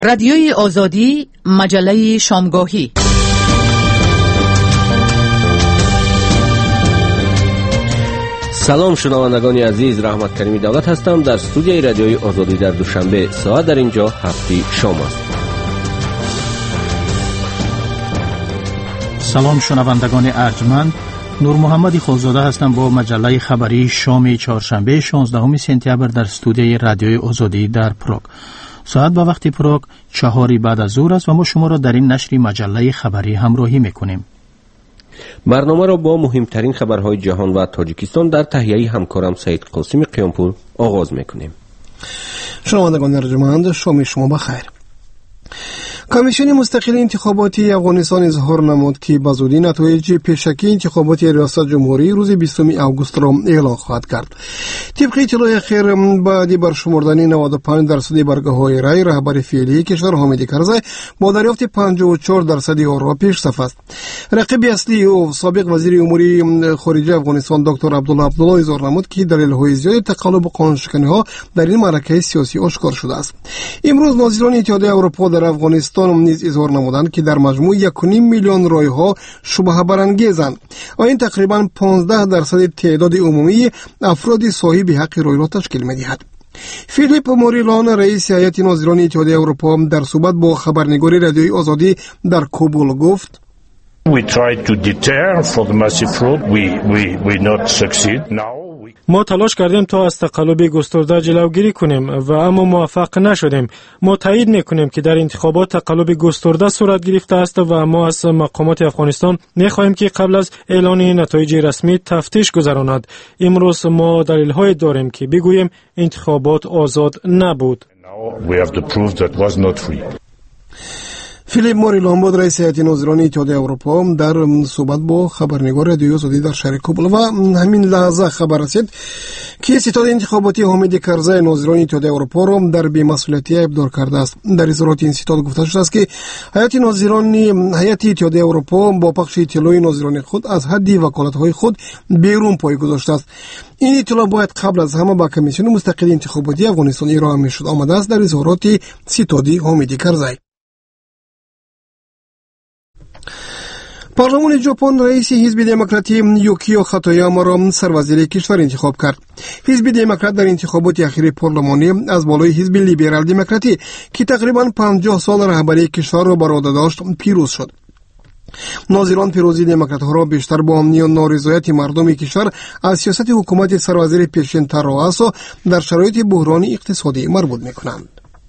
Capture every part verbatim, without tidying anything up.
رادیوی آزادی، مجله شامگاهی. سلام شنوندگان عزیز، رحمت کریمی دولت هستم. در استودیوی رادیوی آزادی در دوشنبه ساعت در اینجا هفته شام است. سلام شنوندگان ارجمند، نور محمدی خالزاده هستم با مجله خبری شام چهارشنبه شانزدهم سپتامبر در استودیوی رادیوی آزادی در پراگ. ساعت به وقت پراگ چهاری بعد از ظهر است و ما شما را در این نشر مجله خبری همراهی میکنیم. برنامه را با مهمترین خبرهای جهان و تاجیکستان در تهیه همکارم سید قاسم قیامپور آغاز میکنیم. شنوندگان ارجمند، شام شما بخیر. کمیسیون مستقل انتخاباتی افغانستان اظهار نمود که به زودی نتایج پیشکی انتخابات ریاست جمهوری روز بیستم آگوست را اعلام خواهد کرد. طبق اطلاع اخیر بعد برشمردن نود و پنج درصد برگه‌های رای، رهبر فعلی کشور حامد کرزی با دریافت پنجاه و چهار درصد آن را پیش صف است. رقیب اصلی او سابق وزیر امور خارجه افغانستان دکتر عبدالله عبدالله اظهار نمود که دلایل زیاد تقلب قانون‌شکنی‌ها در این معرکه سیاسی آشکار شده است. امروز ناظران اتحادیه اروپا در افغانستان نیز اظهار نمودند که در مجموع یک و نیم میلیون رای‌ها شبهه برانگیزند و این تقریباً پانزده درصد تعداد عمومی افراد صاحب حق رای را تشکیل می‌دهد. فیلیپ موریلان رئیس هیئت ناظران اتحادیه اروپا در صحبت با خبرنگار رادیوی آزادی در کابل گفت: We tried to deter for the massive fraud. We we we not succeed. Now ما تلاش کردیم تا از تقلب گسترده جلوگیری کنیم و اما موفق نشدیم. ما تایید میکنیم که در انتخابات تقلب گسترده صورت گرفته است و ما از مقامات افغانستان میخواهیم که قبل از اعلان نتایج رسمی تفتیش گذراند. امروز ما دلیل‌های داریم که بگوییم انتخابات آزاد نبود. Now we have the proof that was not free. فیلیپ موریلان بود رئیس هیئت ناظران اتحادیه اروپا در صحبت با خبرنگار رادیوی آزادی در شهر کابل. و همین لحظه خبر رسید که ستاد انتخاباتی حامد کرزی ناظران اتحادیه اروپا را در بی‌مسئولیتی ابدار کرده است. در اظهارات این ستاد گفته شده است که هیئت ناظران هیئت اتحادیه اروپا با پخش اطلاع ناظران خود از حد وکالت‌های خود بیرون پای گذاشته است. این اطلاع باید قبل از همه به کمیسیون مستقل انتخاباتی افغانستان ارائه می‌شد آمده است. در اظهارات ستاد حامد کرزی. پارلمان ژاپن رئیس حزب دموکراتی یوکیو خاتایاما را سروزیر کشور انتخاب کرد. حزب دموکرات در انتخابات اخیر پارلمانی از بالای حزب لیبرال دموکراتی که تقریباً پنجاه سال رهبری کشور را بر عهده داشت پیروز شد. ناظران پیروزی دموکرات‌ها را بیشتر با نارضایت مردم کشور از سیاست حکومت سروزیر پیشین ترواسو در شرایط بحران اقتصادی مربوط می‌کنند.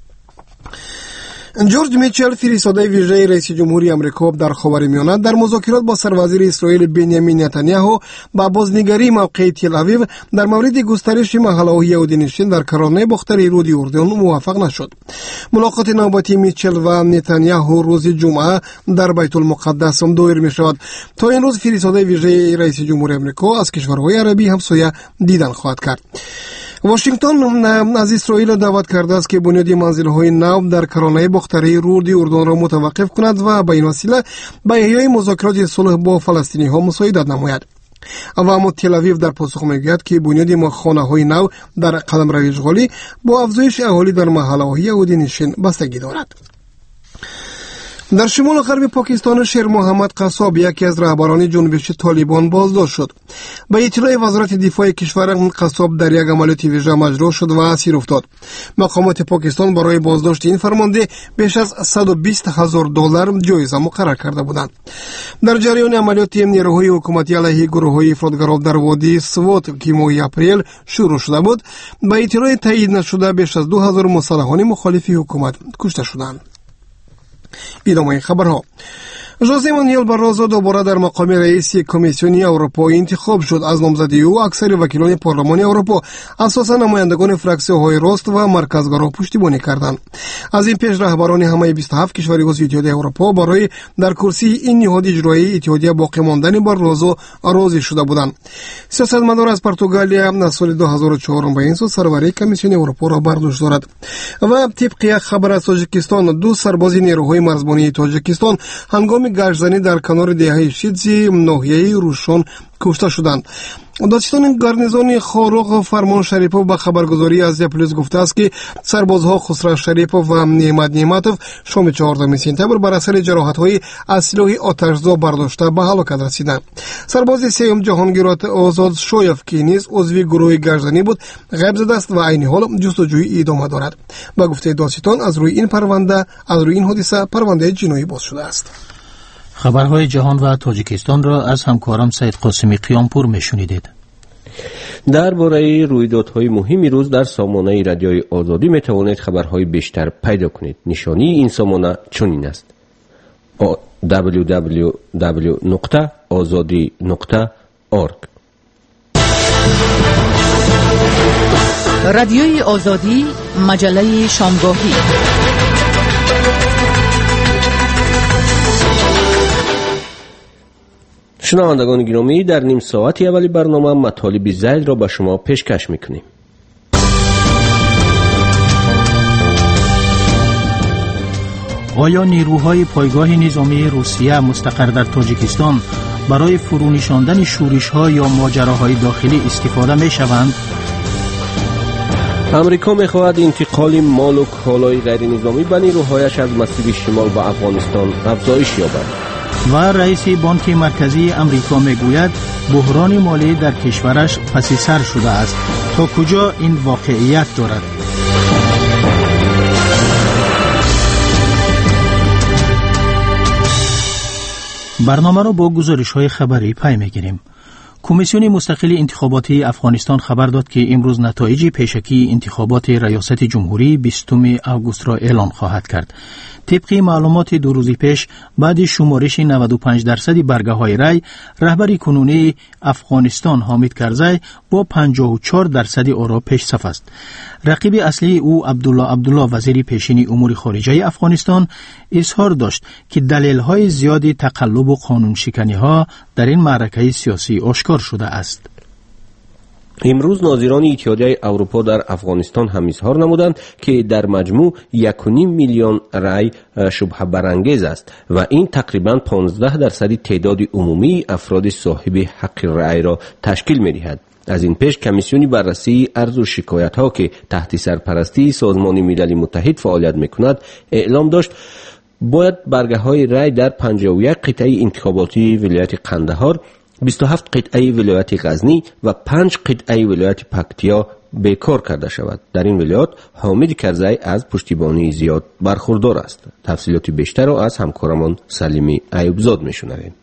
جورج میچل فرستاده ویژه رئیس جمهوری آمریکا در خاورمیانه در مذاکرات با سروزیر اسرائیل بنیامین نتانیاهو با بازنگری موقع تل آویو در مورد گسترش محله‌های یهودی‌نشین در کرانه باختر رود اردن موفق نشد. ملاقات نوبتی میچل و نتانیاهو روز جمعه در بیت المقدس دایر می‌شود. تا این روز فرستاده ویژه رئیس جمهوری آمریکا از کشورهای عربی همسایه دیدن خواهد کرد. واشنگتن از اسرائیل دعوت کرده است که بنیاد منزل‌های نو در کرانه باختری رود اردن را متوقف کند و به این وسیله به احیای مذاکرات صلح با فلسطینی‌ها مساعدت نماید. اما تل آویو در پاسخ میگوید که بنیاد خانه‌های نو در قلمرو اشغالی با افزایش اهالی در محله‌های یهودی‌نشین بستگی دارد. در شمال غرب پاکستان شیر محمد قصاب یکی از رهبران جنبش طالبان بازداشت شد. به اطلاع وزارت دفاع کشور قصاب در یک عملیات ویژه مجروح شد و اسیر افتاد. مقامات پاکستان برای بازداشت این فرمانده بیش از صد و بیست هزار دلار جایزه مقرر کرده بودند. در جریان عملیات نیروهای حکومتی علیه گروه‌های افراطگرا در وادی سوات که ماه اپریل شروع شده بود، به اطلاع تایید نشده بیش از دو هزار مسلحان مخالف حکومت کشته شدند. ادامه خبرها. ژوزه مانوئل بارازو دوباره در مقام رئیس کمیسیون اروپا انتخاب شد. از نامزدی او اکثر وکیلان پارلمان اروپا اساساً نمایندگان فراکسیون‌های راست و مرکزگرا پشتیبانی کردند. از این پیش رهبران همه بیست و هفت کشور عضو اتحادیه اروپا برای در کرسی این نهاد اجرایی اتحادیه باقی ماندن بارازو راضی شده بودند. سیاستمدار از پرتغالیا از سال دو هزار و چهار به این سو سروری کمیسیون اروپا را برداشت دارد. و طبق خبر از تاجیکستان دو سرباز نیروهای مرزبانی تاجیکستان هنگام گشتزنی در کنار دهه شیدزی ناحیه روشن کشته شدند. دادستان گارنیزون خاروق فرمان شریپوف به خبرگزاری از پلیس گفته است که سربازها خسرو شریپوف و نعمت نعمتوف شام چهاردهم سپتامبر بر اثر جراحت‌های از سلاح آتش‌زا برداشته به هلاکت رسیدند. سرباز سیوم جهانگیر آزاد شویف که نیز عضو گروه گردنی بود غیب زده است و عین حال جستجوی ادامه دارد. به گفته دادستان از روی این پرونده از روی این حادثه پرونده جنایی باز شده است. خبرهای جهان و تاجیکستان را از همکارم سید قاسمی قیامپور میشنیدید. درباره رویدادهای مهمی روز در سامانه رادیوی آزادی می توانید خبرهای بیشتر پیدا کنید. نشانی این سامانه چنین است: دبلیو دبلیو دبلیو نقطه آزادی نقطه اورگ. رادیوی آزادی، مجله شامگاهی. شنوندگان گرامی، در نیم ساعتی اولی برنامه مطالب زیاد را به شما پیشکش میکنیم. آیا نیروهای پایگاه نظامی روسیه مستقر در تاجیکستان برای فرونشاندن شورش‌ها یا ماجراهای داخلی استفاده می‌شوند؟ امریکا می‌خواهد انتقال مال و کالای غیر نظامی به نیروهایش از مسیر شمال به افغانستان افزایش یابد. و رئیس بانک مرکزی امریکا میگوید بحران مالی در کشورش پس سر شده است. تا کجا این واقعیت دارد؟ برنامه را با گزارش‌های خبری پی می‌گیریم. کمیسیون مستقل انتخاباتی افغانستان خبر داد که امروز نتایج پیشکی انتخابات ریاست جمهوری بیستم آگوست را اعلام خواهد کرد. طبق معلومات دو روز پیش، بعد شمارش نود و پنج درصد برگه های رای، رهبر کنونی افغانستان حامد کرزی با پنجاه و چهار درصد آرا پیش صف است. رقیب اصلی او عبدالله عبدالله وزیر پیشین امور خارجه افغانستان اظهار داشت که دلیل های زیادی تقلب و قانون شکنی ها در این معرکه سیاسی آشکار شده است. امروز ناظران اتحادیه اروپا در افغانستان هم اظهار نمودند که در مجموع یک و نیم میلیون رای شبهه برانگیز است و این تقریباً پانزده درصد تعداد عمومی افراد صاحب حق رای را تشکیل می‌دهد. از این پیش کمیسیون بررسی عرض و شکایت ها که تحت سرپرستی سازمان ملل متحد فعالیت می‌کند اعلام داشت باید برگه های رای در پنجاه و یک قطعه انتخاباتی ولایت قندهار، بیست و هفت قطعه ولایت غزنی و پنج قطعه ولایت پکتیا بیکار کرده شود. در این ولایات حامد کرزی از پشتیبانی زیاد برخوردار است. تفصیلات بیشتر را از همکارمان سلیمی ایوبزاد میشنویم.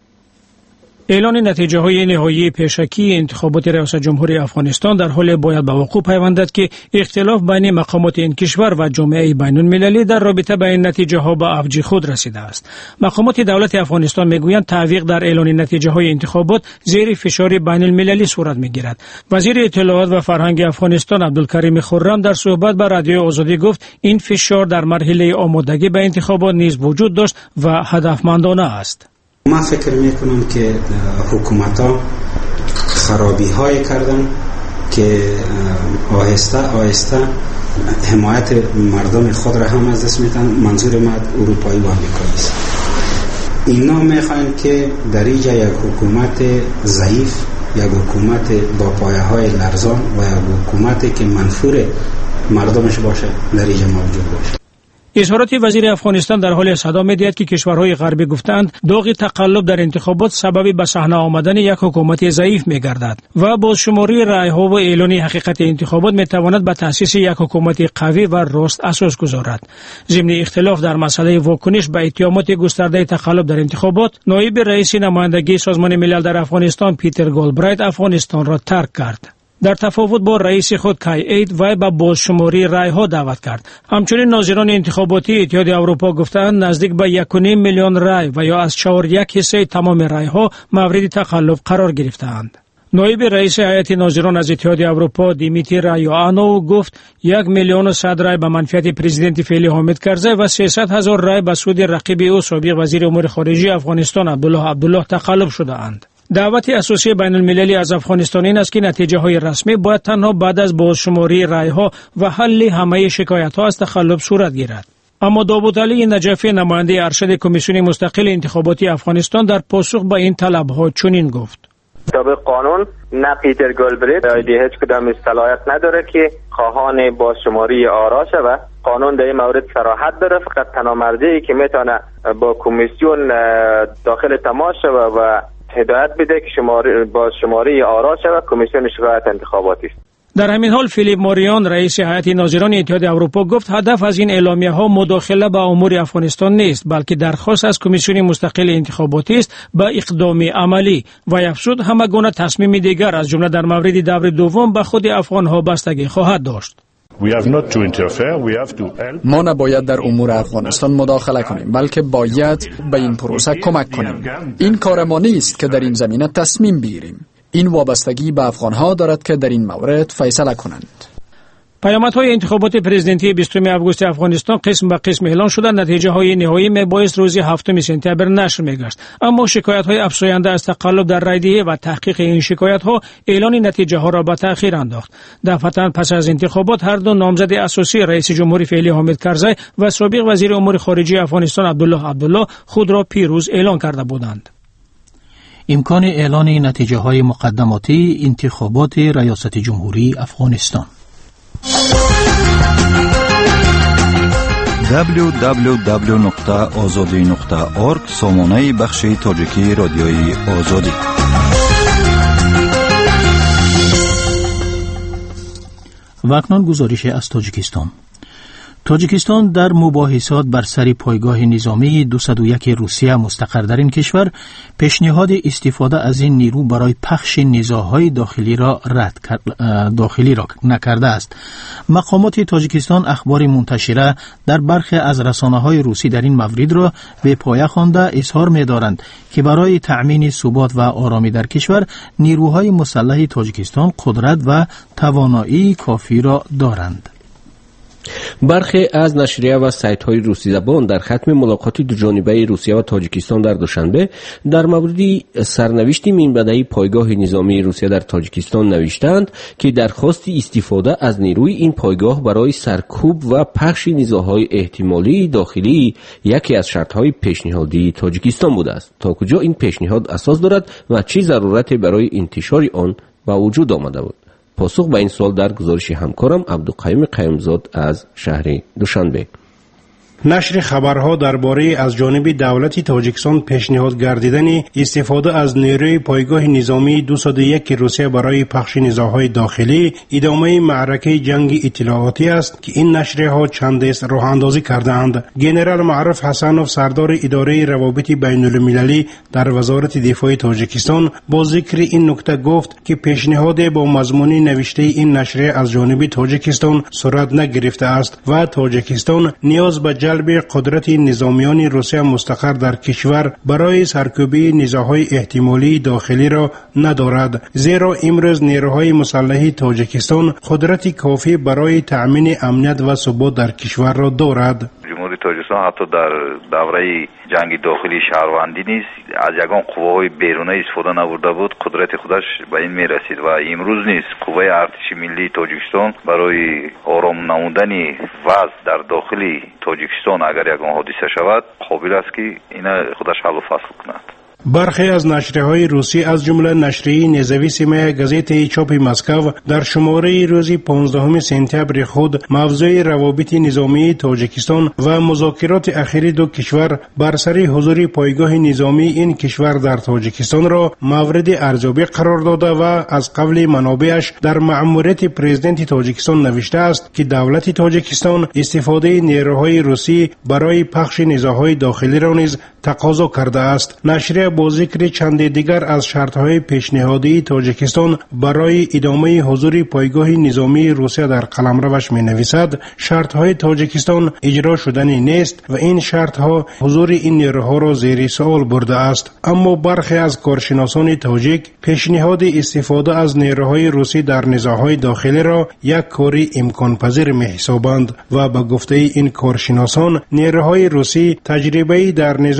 اعلان نتیجه های نهایی پیشکی انتخابات ریاست جمهوری افغانستان در حال باید به وقوع پیوندد که اختلاف بین مقامات این کشور و جامعه بین المللی در رابطه با این نتیجه ها به اوج خود رسیده است. مقامات دولت افغانستان میگویند تعویق در اعلان نتیجه های انتخابات زیر فشار بین المللی صورت میگیرد. وزیر اطلاعات و فرهنگ افغانستان عبدالکریم خرم در صحبت با رادیو آزادی گفت این فشار در مرحله آمادگی به انتخابات نیز وجود داشت و هدفمندانه است. ما فکر میکنم که حکومت ها خرابی های کردن که آهسته آهسته حمایت مردم خود را هم از دست میدن. منظور ما اروپایی و آمریکایی است. اینا میخواین که در اینجا یک حکومت ضعیف، یک حکومت با پایه های لرزان و یک حکومتی که منفور مردمش باشه در اینجا موجود باشه. اظهارات وزیر افغانستان در حال صدا می‌دهد که کشورهای غربی گفتند داغ تقلب در انتخابات سبب به صحنه آمدن یک حکومت ضعیف می‌گردد و بازشماری رأی‌ها و اعلان حقیقت انتخابات می‌تواند به تأسیس یک حکومت قوی و راست اساس گذارد. ضمن اختلاف در مسئله واکنش به اتهامات گسترده تقلب در انتخابات، نایب رئیس نمایندگی سازمان ملل در افغانستان پیتر گولبرایت افغانستان را ترک کرد. در تفاوت با رئیس خود کای اید وی به بازشماری رای ها دعوت کرد. همچنین ناظران انتخاباتی اتحادیه اروپا گفتند نزدیک به یک و نیم میلیون رای و یا از چهار یک حصه تمام رای ها مورد تقلب قرار گرفتند. نایب رئیس هیئت ناظران از اتحادیه اروپا دیمیتری رایانو گفت یک میلیون و صد رای به منفعت پرزیدنت فعلی حامد کرزی و سیصد هزار رای به سود رقیب او سابق وزیر امور خارجه افغانستان عبدالله عبدالله تقلب شده اند. دعوت اساسی بین المللی از افغانستان این است که نتیجه های رسمی باید تنها بعد از بازشماری رای ها و حل همه شکایت ها از تقلب صورت گیرد. اما داوود علی نجفی نماینده ارشد کمیسیون مستقل انتخاباتی افغانستان در پاسخ به این طلب ها چنین گفت: طبق قانون نه پیتر گولبریت دیگه هیچ کدام صلاحیت نداره که خواهان با شماری آرا شود. قانون در این مورد صراحت داره، فقط تنها مرجعی که میتونه با کمیسیون داخل تماس شود و هدایت بده که شماری با شماری آرا شود کمیسیون شکایت انتخاباتی است. در همین حال فیلیپ موریان رئیس هیئت ناظران اتحادیه اروپا گفت هدف از این اعلامیه ها مداخله به امور افغانستان نیست، بلکه درخواست از کمیسیون مستقل انتخاباتی است به اقدام عملی و افزود همه گونه تصمیم دیگر از جمله در مورد دور دوم به خود افغان ها بستگی خواهد داشت. ما نباید در امور افغانستان مداخله کنیم، بلکه باید به این پروسه کمک کنیم. این کار ما نیست که در این زمینه تصمیم بگیریم. این وابستگی به افغانها دارد که در این مورد فیصله کنند. پیامدهای انتخابات پرزیدنتی بیستم آگوست افغانستان قسم به قسم اعلان شده. نتیجه های نهایی میبایست روز هفتم سپتامبر نشر میگشت، اما شکایت های افزاینده از تقلب در رایدهی و تحقیق این شکایت ها اعلان نتیجه ها را به تأخیر انداخت. دفعتا پس از انتخابات هر دو نامزد اساسی رئیس جمهوری فعلی حامد کرزی و سابق وزیر امور خارجه افغانستان عبدالله عبدالله خود را پیروز اعلان کرده بودند. امکان اعلان نتیجه های مقدماتی انتخابات ریاست جمهوری افغانستان. دبلیو دبلیو دبلیو نقطه آزادی نقطه اورگ سامانه بخش تاجیکی رادیوی آزادی. و اکنون گزارش از تاجیکستان. تاجیکستان در مباحثات بر سر پایگاه نظامی دویست و یک روسیه مستقر در این کشور پیشنهاد استفاده از این نیرو برای پخش نزاع‌های داخلی را رد داخلی را نکرده است. مقامات تاجیکستان اخبار منتشره در برخی از رسانه‌های روسی در این مورد را به پایه خوانده اظهار می‌دارند که برای تأمین ثبات و آرامی در کشور نیروهای مسلح تاجیکستان قدرت و توانایی کافی را دارند. برخی از نشریه و سایت های روسی زبان در ختم ملاقات دوجانبه روسیه و تاجیکستان در دوشنبه در مورد سرنوشت مینبدهی پایگاه نظامی روسیه در تاجیکستان نوشتند که درخواست استفاده از نیروی این پایگاه برای سرکوب و پخش نزاع‌های احتمالی داخلی یکی از شرط‌های پیشنهادی تاجیکستان بوده است. تا کجا این پیشنهاد اساس دارد و چه ضرورتی برای انتشار آن به وجود آمده بود؟ پاسخ به این سوال در گزارش همکارم عبدالقیوم قیومزاد از شهر دوشنبه. نشر خبرها درباره از جانب دولت تاجیکستان پیشنهاد گردیدن استفاده از نیروی پایگاه نظامی دویست و یک روسیه برای پخش نزاع‌های داخلی ادامه معرکه جنگ اطلاعاتی است که این نشریه‌ها چند دست راه اندازی کردند. ژنرال معرف حسنوف سردار اداره روابط بین المللی در وزارت دفاع تاجیکستان با ذکر این نکته گفت که پیشنهاد با مضمون نوشته این نشریه از جانب تاجیکستان صورت نگرفته است و تاجیکستان نیاز به جلب قدرت نظامیان روسیه مستقر در کشور برای سرکوبی نزاع‌های احتمالی داخلی را ندارد، زیرا امروز نیروهای مسلح تاجیکستان قدرت کافی برای تأمین امنیت و ثبات در کشور را دارد. جمهوری تاجیکستان حتی در دوره جنگ داخلی شهروندی نیست از یگان قواهای بیرونی استفاده نبرده بود، قدرت خودش به این می رسید و امروز نیست قوه ارتش ملی تاجیکستان برای آرام نمودن وضع در داخل تاجیکستان اگر یگان حادثه شود قابل است که اینا خودش حل و فصل کند. برخی از نشریه‌های روسی از جمله نشریه نزاویسیمه گازیت چاپ مسکو در شماره روز پانزدهم سپتامبر خود موضوع روابط نظامی تاجیکستان و مذاکرات اخیر دو کشور بر سر حضور پایگاه نظامی این کشور در تاجیکستان را مورد ارزیابی قرار داده و از قبل منابعش در مأموریت پرزیدنت تاجیکستان نوشته است که دولت تاجیکستان استفاده نیروهای روسی برای پخش نزاع‌های داخلی را نیز تقاضا کرده است. نشریه با ذکر چند دیگر از شرط‌های پیشنهادی تاجیکستان برای ادامه حضور پایگاه نظامی روسیه در قلمروش می‌نویسد شرط‌های تاجیکستان اجرا شدنی نیست و این شرط‌ها حضور این نیروها را زیر سوال برده است. اما برخی از کارشناسان تاجیک پیشنهاد استفاده از نیروهای روسی در نزاع‌های داخلی را یک کاری امکان پذیر می‌حسابند و به گفته این کارشناسان نیروهای روسی تجربه‌ای در نزاع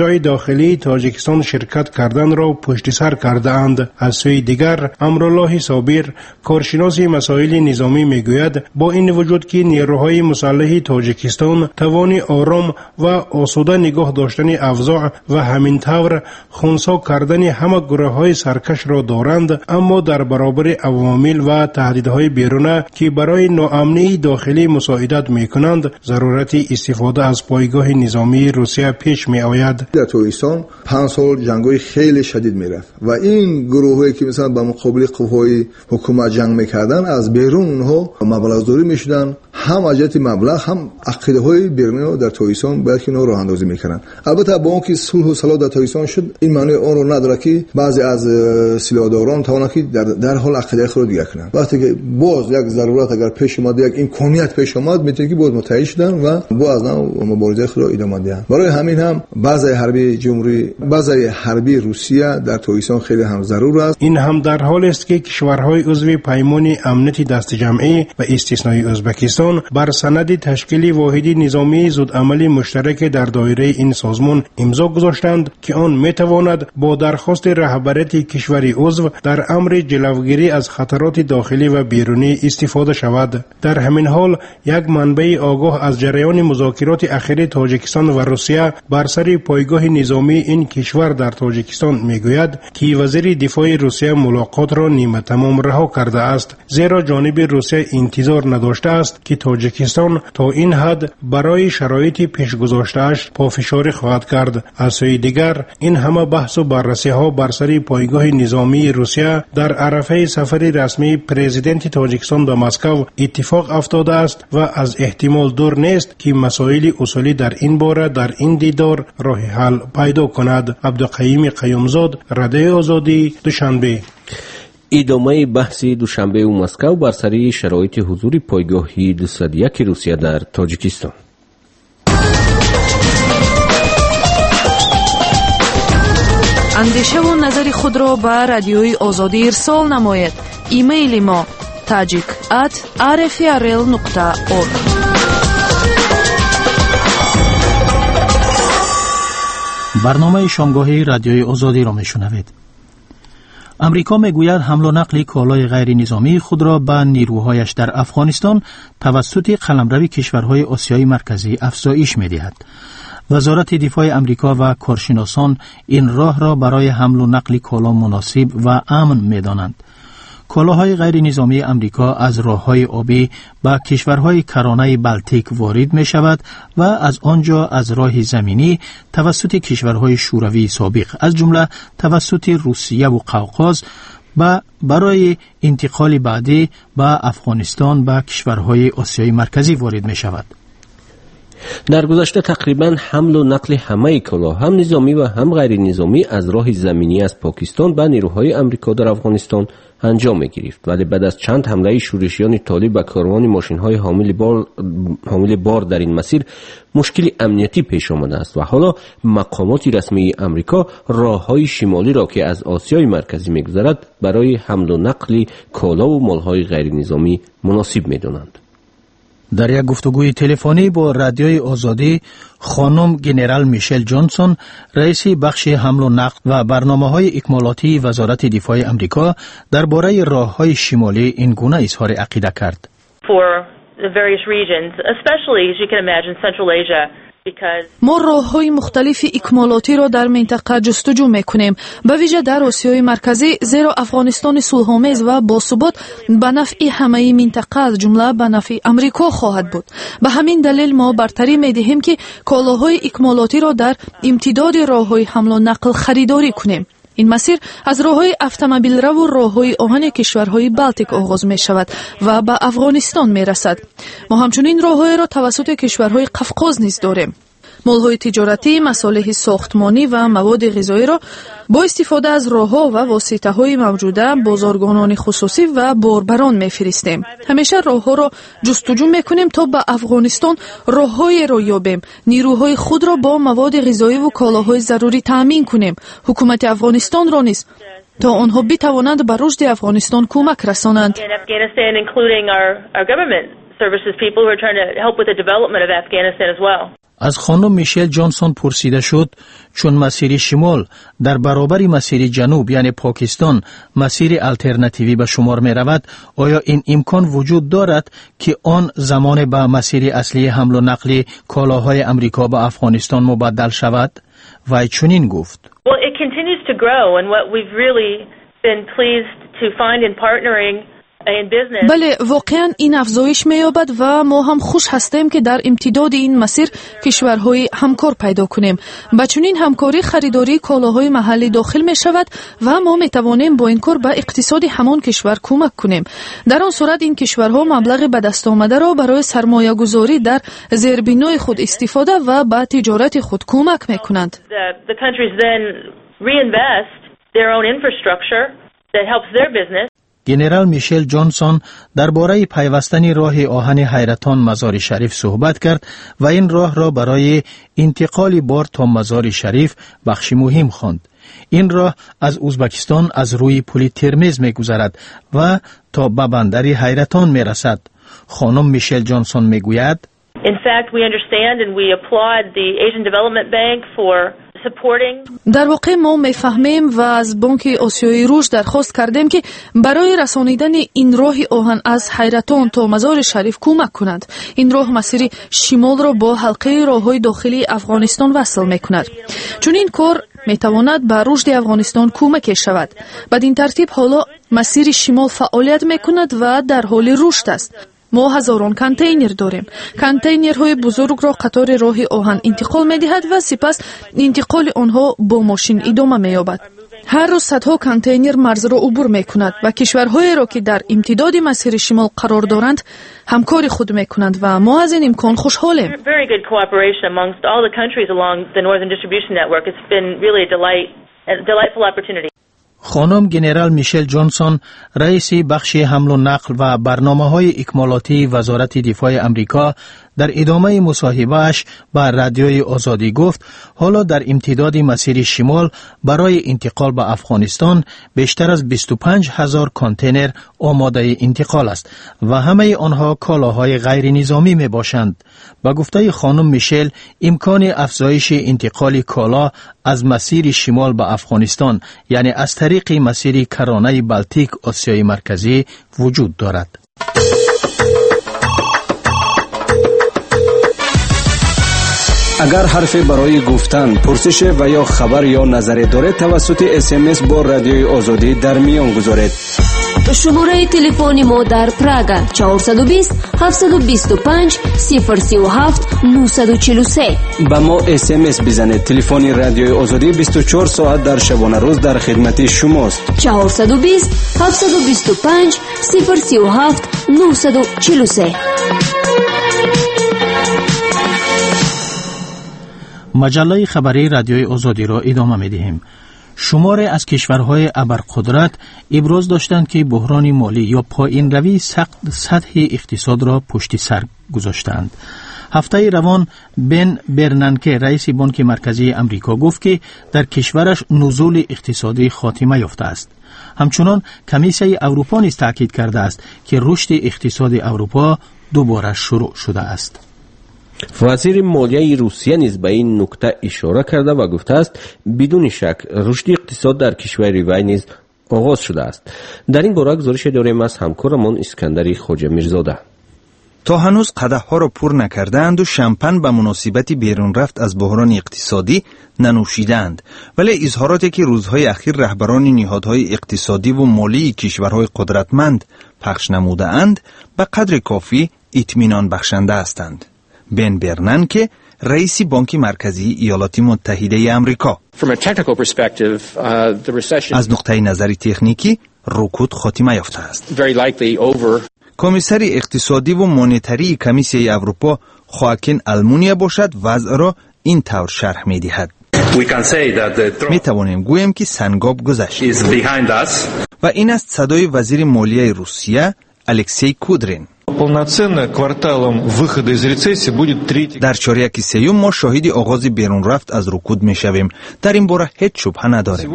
کشورهای داخلی تاجیکستان شرکت کردن را پشت سر کرده اند. از سوی دیگر امرالله صابر کارشناس مسائل نظامی میگوید با این وجود که نیروهای مسلح تاجیکستان توان آرام و آسوده نگاه داشتن افزاع و همین طور خنثی کردن همه گروه‌های سرکش را دارند، اما در برابر عوامل و تهدیدهای بیرونه که برای ناامنی داخلی مساعدت میکنند ضرورت استفاده از پایگاه نظامی روسیه پیش می آید. در تاجیکستان پنج سال جنگ‌های خیلی شدید میرفت و این گروهایی که مثلا با مقابل قوای حکومت جنگ میکردن از بیرون اونها مبلغ‌داری میشدن، هم اجت مبلغ هم عقیده‌های بیرونی در تاجیکستان بلکه نو راه اندازی میکردن. البته با اون که صلح و صلاح در تاجیکستان شد این معنی اون رو نداره که بعضی از سلاحداران توانند که در در حال عقیده خود دیگه کنند. وقتی که باز یک ضرورت اگر پیش اومد، یک امکانیت پیش اومد، میتونه که باز متحد شدن و باز نو مبارزه خود را ادامه دهند. برای همین هم بعضی حربی جمهوری بعضی حربی روسیه در تاجیکستان خیلی هم ضرور است. این هم در حالی است که کشورهای عضو پیمان امنیت دست جمعی و استثنایی ازبکستان بر سند تشکیل واحد نظامی زودعملی مشترک در دایره این سازمان امضا گذاشتند که آن میتواند با درخواست رهبریت کشوری عضو در امر جلوگیری از خطرات داخلی و بیرونی استفاده شود. در همین حال یک منبع آگاه از جریان مذاکرات اخیر تاجیکستان و روسیه بر سر پایگاه نظامی این کشور در تاجیکستان میگوید که وزیر دفاع روسیه ملاقات را نیمه تمام رها کرده است، زیرا جانب روسیه انتظار نداشته است که تاجیکستان تا این حد برای شرایط پیش گذاشته‌اش پافشاری خواهد کرد. از سوی دیگر این همه بحث و بررسی ها بر سر پایگاه نظامی روسیه در عرفه سفر رسمی پرزیدنت تاجیکستان به مسکو اتفاق افتاده است و از احتمال دور نیست که مسائل اصولی در این باره در این دیدار راه حل پیدا کند. عبدالقیوم قیومزاد، رادیو آزادی، دوشنبه. ادامه بحث دوشنبه و مسکو بر سر شرایط حضور پایگاه دویست و یک روسیه در تاجیکستان. اندیشه و نظر خود را به رادیوی آزادی ارسال نماید. ایمیل ما tajik at r f r l نقطه org. برنامه شامگاهی رادیوی آزادی را میشنوید. امریکا میگوید حمل و نقل کالای غیر نظامی خود را به نیروهایش در افغانستان توسط قلمرو کشورهای آسیای مرکزی افزایش میدهد. وزارت دفاع امریکا و کارشناسان این راه را برای حمل و نقل کالا مناسب و امن می‌دانند. کالاهای غیر نظامی امریکا از راه‌های آبی به کشورهای کرانه بالتیک وارد می‌شود و از آنجا از راه زمینی توسط کشورهای شوروی سابق از جمله توسط روسیه و قوقاز و برای انتقال بعدی به افغانستان به کشورهای آسیای مرکزی وارد می‌شود. در گذشته تقریبا حمل و نقل همه کالا هم نظامی و هم غیر نظامی از راه زمینی از پاکستان به نیروهای امریکا در افغانستان انجام می گرفت، ولی بعد از چند حمله شورشیان طالب به کاروان ماشین‌های حامل بار حامل بار در این مسیر مشکل امنیتی پیش آمده است و حالا مقامات رسمی امریکا راه‌های شمالی را که از آسیای مرکزی می‌گذرد برای حمل و نقل کالا و مال‌های غیر نظامی مناسب می‌دانند. در یک گفتگوی تلفنی با رادیوی آزادی خانم جنرال میشل جانسون، رئیس بخش حمل و نقل و برنامه‌های اکمالاتی وزارت دفاع امریکا درباره راه‌های شمالی این گونه اظهار عقیده کرد. For the various regions, especially as you can imagine Central Asia. ما راه‌های مختلف اکمالاتی را در منطقه جستجو می‌کنیم، به ویژه در آسیای مرکزی، زیرا افغانستان صلح‌آمیز و باثبات به نفع همه منطقه از جمله به نفع امریکا خواهد بود. به همین دلیل ما برتری می‌دهیم که کالاهای اکمالاتی را در امتداد راه‌های حمل و نقل خریداری کنیم. این مسیر از راه‌های اتومبیل رو و راه‌های آهن کشورهای بالتیک آغاز می‌شود و به افغانستان می‌رسد. ما همچنین راه‌های را توسط کشورهای قفقاز نیز داریم. مال‌های تجارتی، مصالح ساختمانی و مواد غذایی را با استفاده از راه‌ها و واسطه‌های موجوده بازارگانان خصوصی و باربران می‌فرستیم. همیشه راه‌ها را جستجو می‌کنیم تا به افغانستان راه‌های را یابیم، نیروهای خود را با مواد غذایی و کالاهای ضروری تأمین کنیم. حکومت افغانستان را نیز تا آنها بتوانند به رشد افغانستان کمک رسانند. از خانم میشل جانسون پرسیده شد چون مسیر شمال در برابر مسیر جنوب یعنی پاکستان مسیر الटरनेटिव्ی به شمار می رود، آیا این امکان وجود دارد که آن زمان به مسیر اصلی حمل و نقل کالاهای امریکا به افغانستان مبدل شود؟ و چنین گفت. Well, it continues to grow and what we've really been pleased to find in partnering بله، واقعا این افزایش می‌یابد و ما هم خوش هستیم که در امتداد این مسیر کشورهای همکار پیدا کنیم. با چنین همکاری خریداری کالاهای محلی داخل می شود و ما می توانیم با این کار به اقتصاد همان کشور کمک کنیم. در آن صورت این کشورها مبلغ به دست آمده را برای سرمایه گذاری در زیربنای خود استفاده و به تجارت خود کمک می کنند. The countries then reinvest their own infrastructure that helps their business. گنرال میشل جانسون درباره پیوستن راه آهن حیرتان مزار شریف صحبت کرد و این راه را برای انتقال بار تا مزار شریف بخش مهم خواند. این راه از ازبکستان از روی پل ترمز می گذرد و تا به بندر حیرتان می رسد. خانم میشل جانسون می گوید In fact, we understand and we applaud the Asian Development Bank for در واقع ما میفهمیم و از بانک آسیای رشد درخواست کردیم که برای رسانیدن این راه آهن از حیرتان تا مزار شریف کمک کنند. این راه مسیر شمال را با حلقه راههای داخلی افغانستان وصل میکند. چون این کار میتواند به رشد افغانستان کمک شود. بدین ترتیب حالا مسیر شمال فعالیت میکند و در حال رشد است. ما هزاران کانتینر داریم. کانتینرهای بزرگ را قطار راه آهن انتقال می‌دهد و سپس انتقال آنها با ماشین ادامه می‌یابد. هر روز صدها کانتینر مرز را عبور می‌کند و کشورهایی را که در امتداد مسیر شمال قرار دارند همکاری خود می‌کنند و ما از این امکان خوشحالیم. Very good cooperation amongst all the countries along the Northern Distribution Network. It's been really a delight, a delightful opportunity. خانم گنرال میشل جانسون رئیس بخش حمل و نقل و برنامه‌های اکمالاتی وزارت دفاع امریکا در ادامه مصاحبه‌اش با رادیوی آزادی گفت حالا در امتداد مسیر شمال برای انتقال به افغانستان بیشتر از بیست و پنج هزار کانتینر آماده انتقال است و همه آنها کالاهای غیر نظامی می باشند. با گفته خانم میشل امکان افزایش انتقال کالا از مسیر شمال به افغانستان یعنی از طریق مسیر کرانه بالتیک آسیای مرکزی وجود دارد. اگر حرفی برای گفتن، پرسش و یا خبر یا نظری دارید توسط اس ام اس با رادیوی آزادی در میان گذارید. شماره تلفن ما در پراگ چهارصد و بیست هفتصد و بیست و پنج صفر سی و هفت نهصد و چهل و سه. با ما اس ام اس بزنید. تلفن رادیوی آزادی بیست و چهار ساعت در شبانه روز در خدمت شماست. چهارصد و بیست هفتصد و بیست و پنج صفر سی و هفت نهصد و چهل و سه. مجله خبری رادیوی آزادی را ادامه می‌دهیم. شماری از کشورهای ابرقدرت ابراز داشتند که بحران مالی یا پایین روی سطح اقتصاد را پشت سر گذاشتند. هفته روان بن برنانکه رئیس بانک مرکزی امریکا گفت که در کشورش نزول اقتصادی خاتمه یافته است. همچنان کمیسیون اروپا نیز تاکید کرده است که رشد اقتصاد اروپا دوباره شروع شده است. وزیر مالیه روسیه نیز به این نکته اشاره کرده و گفته است بدون شک رشد اقتصاد در کشور وی نیز آغاز شده است. در این باره گزارش داریم از همکارمان اسکندر خواجه میرزاده. تا هنوز قدح‌ها را پر نکردند و شمپن به مناسبت بیرون رفت از بحران اقتصادی ننوشیدند، ولی اظهاراتی که روزهای اخیر رهبران نهادهای اقتصادی و مالی کشورهای قدرتمند پخش نموده‌اند به قدر کافی اطمینان بخشنده هستند. بن برنانکه رئیس بانک مرکزی ایالات متحده آمریکا از نقطه نظر تکنیکی رکود خاتمه یافته است. کمیسر اقتصادی و مانیتری کمیسیون اروپا خواکین المونیا باشد وضع را این طور شرح می دهد. می توانیم گویم که سنگاب گذشت و این است صدای وزیر مالیه روسیه الکسی کودرین. در چهارک سوم ما شاهد آغاز بیرون رفت از رکود می شویم. در این باره هیچ شبهه نداریم.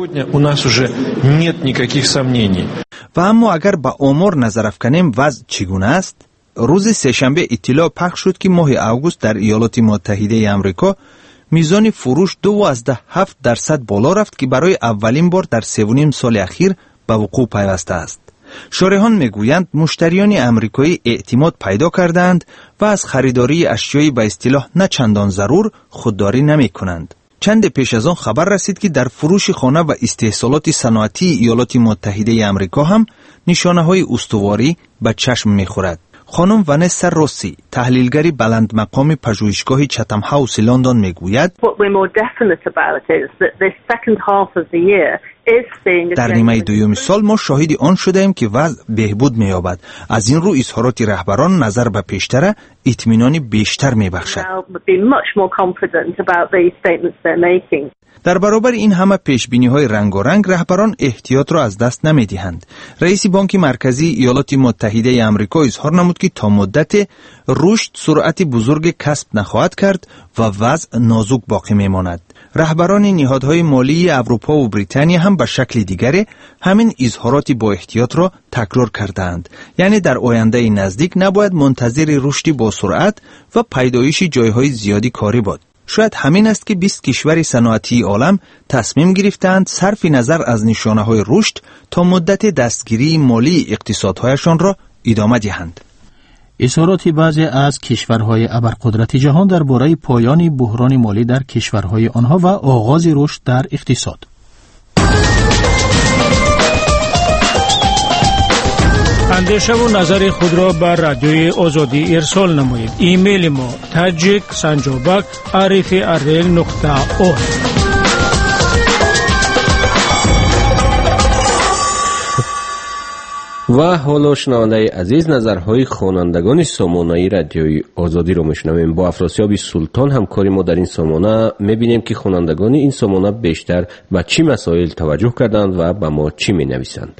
و اما اگر با آمار نظر افکنیم وضع چگونه است؟ روز سه‌شنبه اطلاع پخش شد که ماه اوگوست در ایالات متحده آمریکا میزان فروش دوازده هفت درصد بالا رفت که برای اولین بار در سه و نیم سال اخیر به وقوع پیوسته است. شارحان میگویند مشتریان آمریکایی اعتماد پیدا کردند و از خریداری اشیای به اصطلاح نه چندان ضرور خودداری نمی کنند. چند پیش از آن خبر رسید که در فروش خانه و استحصالات صنعتی ایالات متحده آمریکا هم نشانه های استواری به چشم می خورد. خانم ونسا روسی، تحلیلگری بلند مقام پژوهشگاه چتم هاوس لندن میگوید در نیمه دوم سال ما شاهد آن شدیم که وضع بهبود می‌یابد. از این رو اظهارات رهبران نظر به پیشتر اطمینان بیشتر می‌بخشد. در برابر این همه پیشبینی‌های رنگارنگ رهبران احتیاط را از دست نمی‌دهند. رئیس بانک مرکزی ایالات متحده آمریکا اظهار نمود که تا مدت رشد سرعت بزرگ کسب نخواهد کرد و وضع نازک باقی می‌ماند. رهبران نهادهای مالی اروپا و بریتانیا هم به شکل دیگری همین اظهارات با احتیاط را تکرار کردند. یعنی در آینده نزدیک نباید منتظر رشد با سرعت و پیدایش جایهای زیادی کاری بود. شاید همین است که بیست کشور صنعتی عالم تصمیم گرفتند صرف نظر از نشانه‌های رشد تا مدت دستگیری مالی اقتصادهایشان را ادامه دهند. اظهارات بعضی از کشورهای ابرقدرت جهان درباره پایان بحران مالی در کشورهای آنها و آغاز رشد در اقتصاد. اندیشه و نظر خود را بر رادیوی آزادی ارسال نمایید. ایمیل ما تاجیک سنجابک عرف ارل نقطه او. و حالا شنونده عزیز نظرهای خوانندگان سامانه رادیوی آزادی رو میشنویم. با افراسیاب سلطان همکاری ما در این سامانه میبینیم که خوانندگان این سامانه بیشتر به چی مسائل توجه کردند و به ما چی مینویسند.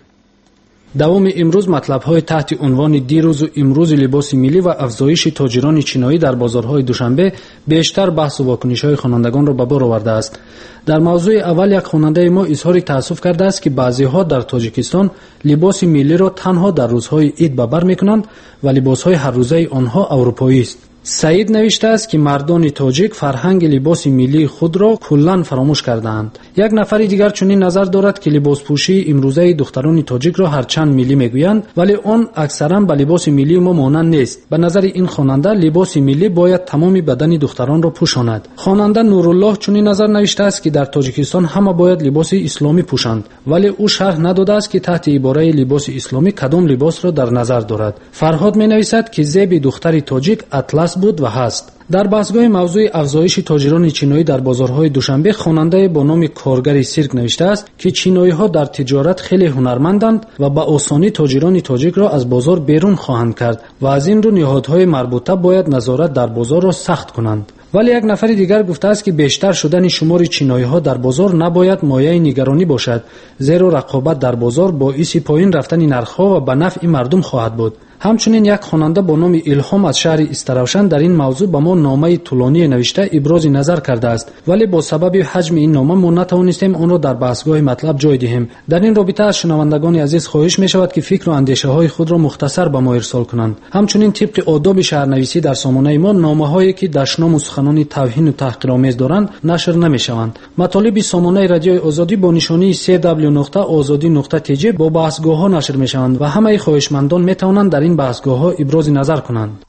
دوام امروز مطلب‌های تحت عنوان دیروز و امروز لباس ملی و افزایش تاجران چینایی در بازارهای دوشنبه بیشتر بحث و واکنش‌های خوانندگان را به بار آورده است. در موضوع اول یک خواننده ما اظهار تأسف کرده است که بعضی‌ها در تاجیکستان لباس ملی را تنها در روزهای عید به بر می‌کنند و لباس‌های هر روزه آنها اروپایی است. سعید نوشته است که مردان تاجیک فرهنگ لباس ملی خود را کلاً فراموش کردند. یک نفر دیگر چنین نظر دارد که لباس پوشی امروزه دختران تاجیک را هرچند ملی میگویند ولی آن اکثرا به لباس ملی ما مانند نیست. به نظر این خواننده لباس ملی باید تمام بدن دختران را پوشاند. خواننده نورالله چنین نظر نوشته است که در تاجیکستان همه باید لباس اسلامی پوشند ولی او شرح نداده است که تحت عباره لباس اسلامی کدام لباس را در نظر دارد. فرهاد می‌نویسد که زیب دختر تاجیک اطلس بود و هست. در بحثگاه موضوع افزایش تاجران چینایی در بازارهای دوشنبه خواننده با نام کارگر سیرک نوشته است که چینایی‌ها در تجارت خیلی هنرمندند و با آسانی تاجران تاجیک را از بازار بیرون خواهند کرد و از این رو نهادهای مربوطه باید نظارت در بازار را سخت کنند. ولی یک نفر دیگر گفته است که بیشتر شدن شمار چینایی‌ها در بازار نباید مایه نگرانی باشد زیرا رقابت در بازار باعث پایین رفتن نرخ‌ها و به نفع مردم خواهد بود. همچنین یک خواننده با نام الهام از شهر استراوشن در این موضوع به ما نامه طولانی نوشته ابراز نظر کرده است ولی با سبب حجم این نامه ما نتوانستیم آن را در بحثگاه مطلب جای دهیم. در این رابطه از شنوندگان عزیز خواهش می شود که فکر و اندیشه های خود را مختصر به ما ارسال کنند. همچنین طبق آداب شهرنویسی در سامانه ما نامه هایی که دشنام و سخنان توهین و تحقیرآمیز دارند نشر نمی شوند. مطالب سامانه رادیوی آزادی با نشانی سی دبلیو نقطه آزادی نقطه تی جی با بحثگاه ها نشر می شوند و همه خواهشمندان می توانند در این بحثگاه ها ابراز نظر کنند.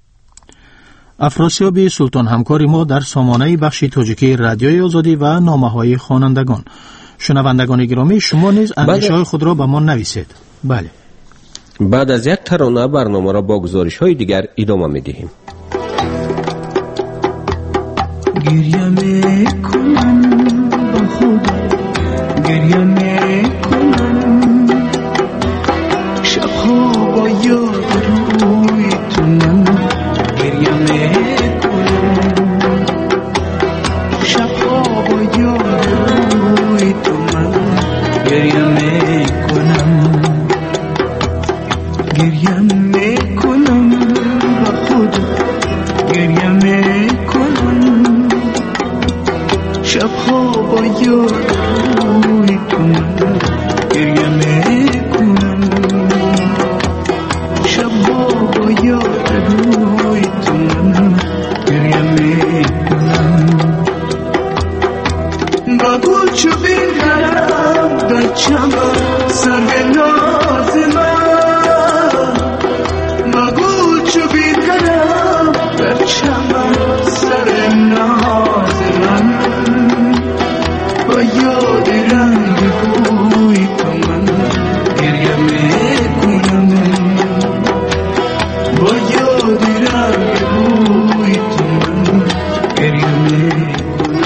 افراسیاب سلطان همکاری ما در سامانه بخش تاجیکی رادیوی آزادی و نامه‌های خوانندگان. شنوندگان گرامی شما نیز اندیشه‌های خود را به ما نویسید. بله. بعد از یک ترانه برنامه را با گزارش‌های دیگر ادامه می‌دهیم. گریه می‌کنم با خدا گریه می‌کنم شب‌ها با یاد روی تو من گریه می‌کنم شب‌ها با یاد روی تو من گریه می‌کنم گریه می‌کنم با خدا گریه می‌کنم شب‌ها با یاد روی تو من گریه می‌کنم شب‌ها با یاد بگو چو بیرم در چمن سر ناز من بگو چو بیرم در چمن سر ناز من با یاد رنگ بوی تو من گریه میکنم با یاد رنگ بوی تو من گریه میکنم.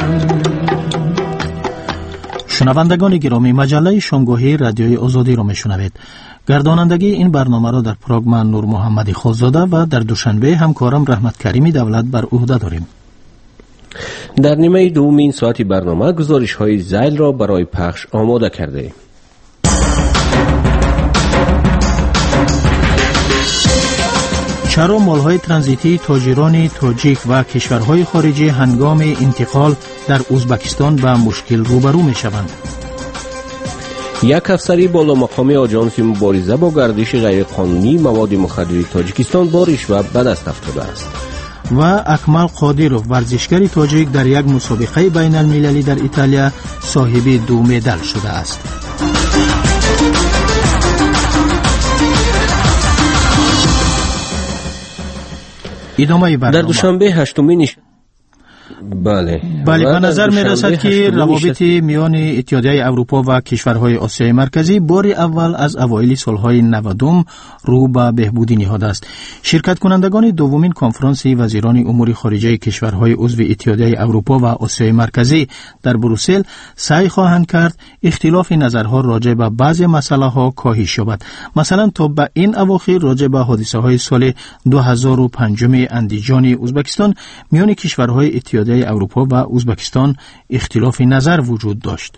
شنوندگان گرامی، مجله شامگاهی رادیوی آزادی را میشنوید. گردانندگی این برنامه را در پراگ من نور محمدی خودزاده و در دوشنبه همکارم رحمت کریمی دولت بر عهده داریم. در نیمه دوم این ساعتی برنامه گزارش های زیل را برای پخش آماده کرده ایم. چرا مالهای ترانزیتی تاجران تاجیک و کشورهای خارجی هنگام انتقال در ازبکستان به مشکل روبرو می شوند؟ یک افسری بالا مقامی آژانس مبارزه با گردش غیرقانونی مواد مخدر تاجیکستان با رشوه به دست افتاده است. و اکمل قادیروف ورزشکار تاجیک در یک مسابقه بین المللی در ایتالیا صاحب دو مدال شده است. ادامه برنامه. در دوشنبه هشتمین بله بله به نظر می رسد که روابط میان اتحادیه اروپا و کشورهای آسیای مرکزی بار اول از اوایل سالهای نود رو به بهبودی نهاده است. شرکت کنندگان دومین کنفرانس وزیران امور خارجه کشورهای عضو اتحادیه اروپا و آسیای مرکزی در بروسل سعی خواهند کرد اختلاف نظرها راجع به بعضی مسائل ها کاهش یابد. مثلا تا به این اواخر راجع به حادثه های سال دو هزار و پنج اندیجان ازبکستان میان کشورهای اتحادیه اروپا و ازبکستان اختلاف نظر وجود داشت.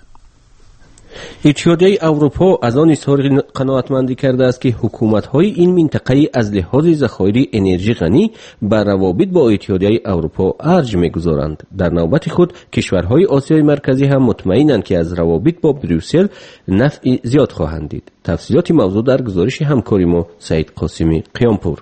اتحادیه اروپا از آن اظهار قناعتمندی کرده است که حکومت‌های این منطقه از لحاظ ذخایر انرژی غنی بر روابط با اتحادیه اروپا ارج می‌گذارند. در نوبت خود کشورهای آسیای مرکزی هم مطمئنند که از روابط با بروسل نفع زیاد خواهند دید. تفصیلات موضوع در گزارش همکاری ما سعید قاسمی قیامپور.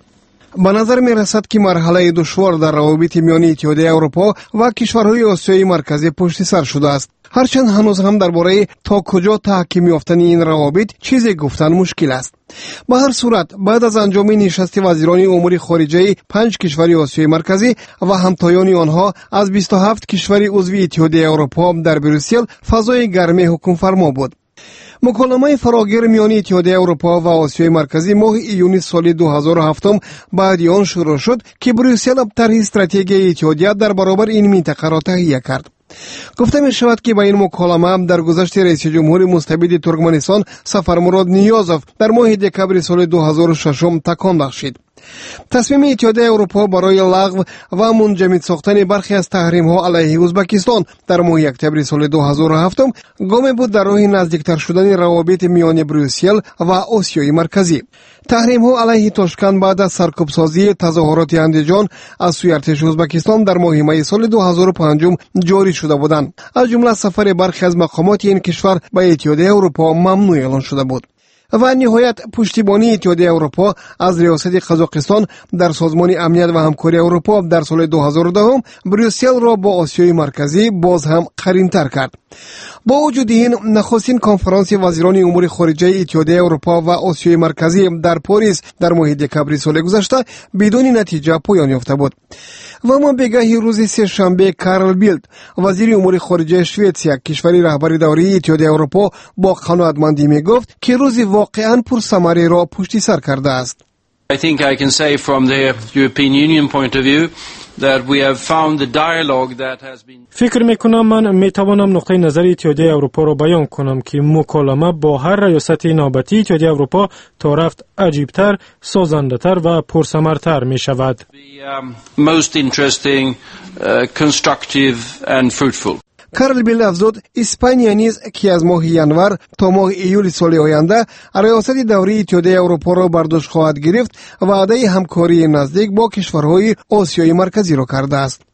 به نظر می رسد که مرحله دشوار در روابط میان اتحادیه اروپا و کشورهای آسیای مرکزی پشت سر شده است. هرچند هنوز هم درباره تا کجا تحکیم یافتن این روابط چیزی گفتن مشکل است. به هر صورت بعد از انجام نشست وزیران امور خارجه پنج کشور آسیای مرکزی و همتایان آنها از بیست و هفت کشور عضو اتحادیه اروپا در بروسل فضای گرم حکم فرما بود. مکالمه فراگیر میان اتحادیه اروپا و آسیای مرکزی ماه ایون سال دو هزار و هفت بعد آن شروع شد که بروسل طرح استراتژی اتحادیه در برابر این منطقه را تهیه کرد. گفته می شود که با این مکالمه در گذشت رئیس جمهور مستبد ترکمنستان سفرمراد نیازوف در ماه دکبر سال دو هزار و شش تکان بخشید. تصمیم اتحادیه اروپا برای لغو و منجمد ساختن برخی از تحریم ها علیه ازبکستان در ماه اکتبر سال دو هزار و هفت گامی بود در راه نزدیکتر شدن روابط میان بروسل و آسیای مرکزی. تحریم ها علیه تاشکند بعد از سرکوبسازی تظاهرات اندیجان از سوی ارتش ازبکستان در ماه می سال دو هزار و پنج جاری شده بودند. از جمله سفر برخی از مقامات این کشور به اتحادیه اروپا ممنوع اعلان شده بود. و نهایت پشتیبانی اتحادیه اروپا از ریاست قزاقستان در سازمان امنیت و همکاری اروپا در سال دو هزار و ده بروسل را با آسیای مرکزی باز هم قرین‌تر کرد. با وجود این نخستین کنفرانس وزیران امور خارجه اتحادیه اروپا و آسیای مرکزی در پاریس در ماه دکبر سال گذشته بدون نتیجه پایان یافته بود. و ما بگاهی روز سه شنبه کارل بیلد وزیر امور خارجه سوئیسیا کشوری رهبر دوره اتحادیه اروپا با قناعتمندی می گفت که روزی واقعا پرثمره را پشت سر کرده است. I think I can say from the European Union point of view that we have found the dialogue that has been فکر میکنم من میتوانم نقطه نظر اتحادیه اروپا را بیان کنم که مکالمه با هر ریاست نوبتی اتحادیه اروپا تا رفت عجیبتر، سازنده‌تر و پرثمرتر می شود. most interesting, uh, constructive and fruitful. کارل بیلد افزود اسپانیا نیز که از ماه ینور تا ماه ایول سال آینده ریاست دوره اتحادیه اروپا را بر دوش خواهد گرفت و وعده همکاری نزدیک با کشورهای آسیای مرکزی را کرده است.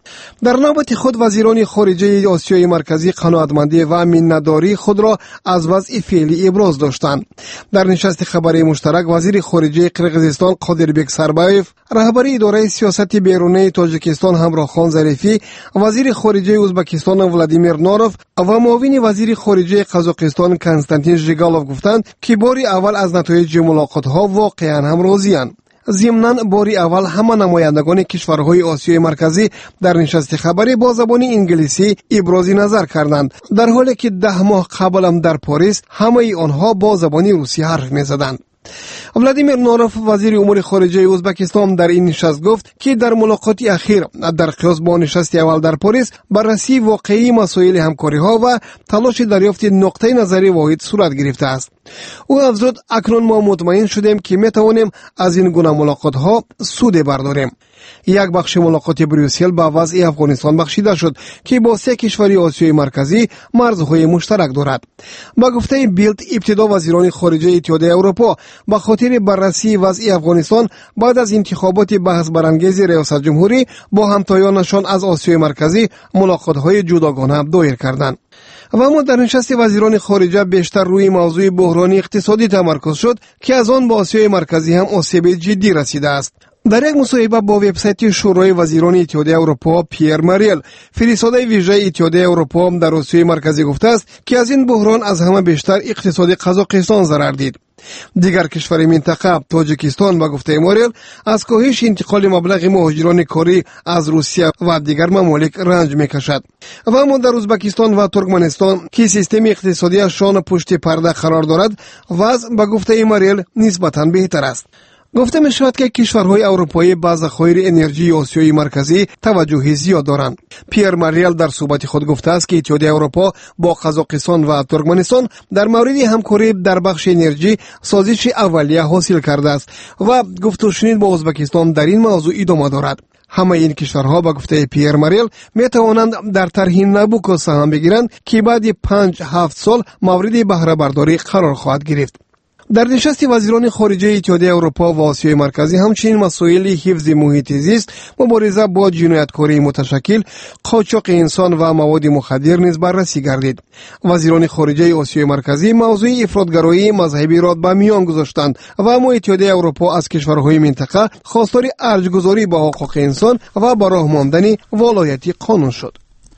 در نوبت خود وزیران خارجه آسیای مرکزی قناعتمندی و منتداری خود را از وضع فعلی ابراز داشتند. در نشست خبری مشترک وزیر خارجه قرقیزستان قادربek سربایف، رهبری اداره سیاست بیرونی تاجیکستان همراهخان ظریفی، وزیر خارجه ازبکستان ولادیمیر نوروف و معاون وزیر خارجه قزاقستان کنستانتین ژیگالوف گفتند که باری اول از نتایج ملاقات‌ها واقعا هم راضی‌اند. ضمناً باری اول همه نمایندگان کشورهای آسیای مرکزی در نشست خبری با زبان انگلیسی ابراز نظر کردند، در حالی که ده ماه قبل هم در پاریس همه آنها با زبان روسی حرف می‌زدند. ولادیمیر نوروف وزیر امور خارجه ازبکستان در این نشست گفت که در ملاقات اخیر در قیاس با نشست اول در پاریس بررسی واقعی مسائل همکاری ها و تلاش دریافت نقطه نظری واحد صورت گرفته است. او افزود اکنون ما مطمئن شدیم که می توانیم از این گونه ملاقات ها سود برداریم. یک بخش ملاقات بریوسل با وضع افغانستان بخشیده شد که با سه کشور آسیای مرکزی مرزهای مشترک دارد. با گفته بیلد، ابتدا وزیران خارجه اتحادیه اروپا به خاطر بررسی وضع افغانستان بعد از انتخابات بحث برانگیز ریاست جمهوری با همتایانشان از آسیای مرکزی ملاقات‌های جداگانه دایر کردند. و اما در نشست وزیران خارجه بیشتر روی موضوع بحران اقتصادی تمرکز شد که از آن با آسیای مرکزی هم آسیب جدی رسیده است. در یک مصاحبه با وبسایت شورای وزیران اتحادیه اروپا، پیر ماریل، فرستاده ویژه اتحادیه اروپا در آسیای مرکزی گفته است که از این بحران از همه بیشتر اقتصاد قزاقستان ضرر دید. دیگر کشور منطقه تاجیکستان با گفته ماریل از کاهش انتقال مبلغ مهاجران کاری از روسیه و دیگر ممالک رنج میکشد. و اما در ازبکستان و ترکمنستان که سیستم اقتصادی شان پشت پرده قرار دارد، وضع با گفته ماریل نسبتاً بهتر است. گفته می شود که کشورهای اروپایی با ذخایر انرژی آسیای مرکزی توجه زیاد دارند. پیر ماریل در صحبت خود گفته است که اتحادیه اروپا با قزاقستان و ترکمنستان در مورد همکاری در بخش انرژی سازش اولیه حاصل کرده است و گفت و شنید با ازبکستان در این موضوع ادامه دارد. همه این کشورها با گفته پیر ماریل می توانند در طرح نابوکو سهم بگیرند که بعد پنج هفت سال مورد بهره برداری قرار خواهد گرفت. در نشست وزیران خارجه اتحادیه اروپا و آسیای مرکزی همچنین مسائل حفظ محیط زیست، مبارزه با جنایتکاری متشکل، قاچاق انسان و مواد مخدر نیز بررسی گردید. وزیران خارجه آسیای مرکزی موضوع افراطگرایی مذهبی را به میان گذاشتند و اما اتحادیه اروپا از کشورهای منطقه خواستار ارجگذاری با حقوق انسان و به راه ماندن ولایت قانون شد.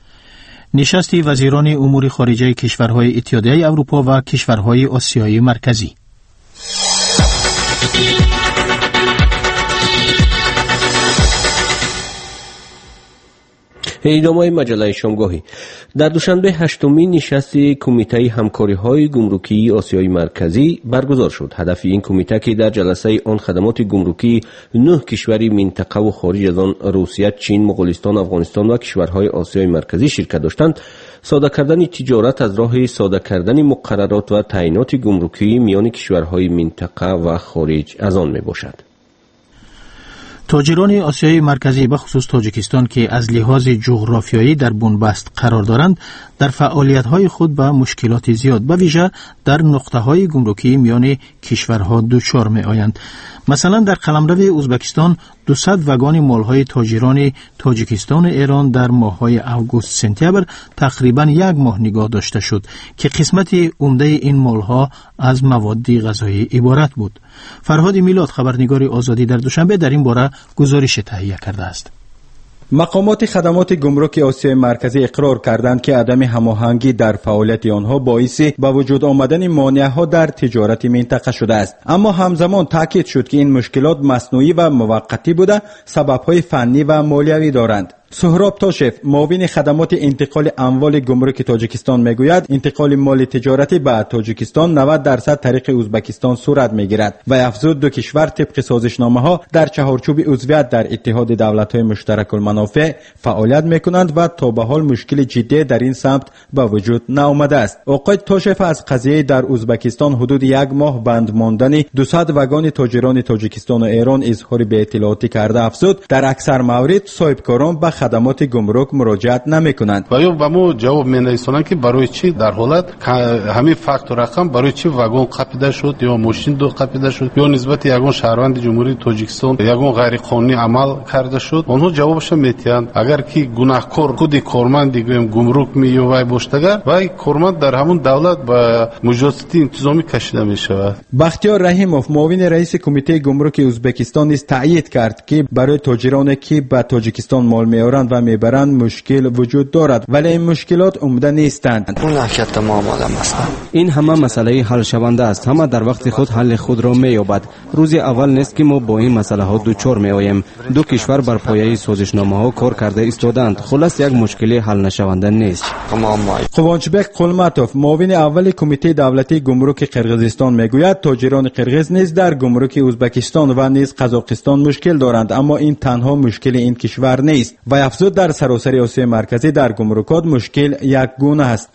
نشست وزیران امور خارجه کشورهای اتحادیه اروپا و کشورهای آسیای مرکزی. ادامه مجله شامگاهی. در دوشنبه هشتمین نشست کمیته همکاری‌های گمرکی آسیای مرکزی برگزار شد. هدف این کمیته که در جلسه آن خدمات گمرکی نه کشور منطقه و خارج از آن روسیه، چین، مغولستان، افغانستان و کشورهای آسیای مرکزی شرکت داشتند، ساده کردن تجارت از راه ساده کردن مقررات و تعیینات گمرکی میان کشورهای منطقه و خارج از آن میباشد. تاجران آسیای مرکزی به خصوص تاجیکستان که از لحاظ جغرافیایی در بنبست قرار دارند، در فعالیت‌های خود به مشکلات زیاد به ویژه در نقطه‌های گمرکی میان کشورها دچار می‌آیند. مثلا در قلمرو ازبکستان دویست واگن مال‌های تاجران تاجیکستان و ایران در ماه‌های آگوست سپتامبر تقریباً یک ماه نگاه داشته شد که قسمت عمده این مال‌ها از مواد غذایی عبارت بود. فرهاد میلاد، خبرنگار آزادی، در دوشنبه در این باره گزارش تهیه کرده است. مقامات خدمات گمرک آسیای مرکزی اقرار کردند که عدم هماهنگی در فعالیت آنها باعث به وجود آمدن مانع‌ها در تجارت منطقه شده است. اما همزمان تاکید شد که این مشکلات مصنوعی و موقتی بوده، سبب‌های فنی و مالیوی دارند. سهراب تاشف، معاون خدمات انتقال اموال گمرک تاجیکستان میگوید انتقال مال تجارتی به تاجیکستان نود درصد طریق ازبکستان صورت میگیرد و افزود دو کشور طبق سازشنامه ها در چهارچوب عضویت در اتحاد دولت‌های مشترک المنافع فعالیت میکنند و تا به حال مشکل جدی در این سمت به وجود نآمده است. آقای تاشف از قضیه در ازبکستان حدود یک ماه بند ماندن دویست واگن تاجران تاجیکستان و ایران اظهار بی‌اطلاعاتی کرده افزود در اکثر موارد صاحبکاران به خدمات گمرک مراجعت نمیکنند و یا به ما جواب می‌نویسند که برای چی در حالت همین فکت و رقم برای چی واگن قپیده شد یا ماشین دو قپیده شد یا نسبت یگان شهروند جمهوری تاجیکستان یگان غیر قانونی عمل کرده شد. آنها جوابش میتیند اگر کی گناهکار خودی کارمند دیگه گمرک میوای باشدگر و کارمند در همون دولت با مجازات انتظامی کشیده میشود. بختیار رحیموف معاون رئیس کمیته گمرک ازبکستان نیز تایید کرد که برای تاجرانی که به تاجیکستان مال میارند و میبرند مشکل وجود دارد ولی این مشکلات عمده نیستند. این همه مسئله حل شونده است. همه در وقت خود حل خود را مییابد. روز اول نیست که ما با این مسئله ها دوچار میآییم. دو کشور بر پایه سازشنامه ها کار کرده ایستادند. خلاص یک مشکل حل نشونده نیست. قوانچبک قلمتوف معاون اول کمیته دولتی گمرک قرقیزستان میگوید تاجران قرقیز نیز در گمرک ازبکستان و نیز قزاقستان مشکل دارند اما این تنها مشکل این کشور نیست و افزود در سراسر آسیای مرکزی در گمرکات مشکل یک گونه است.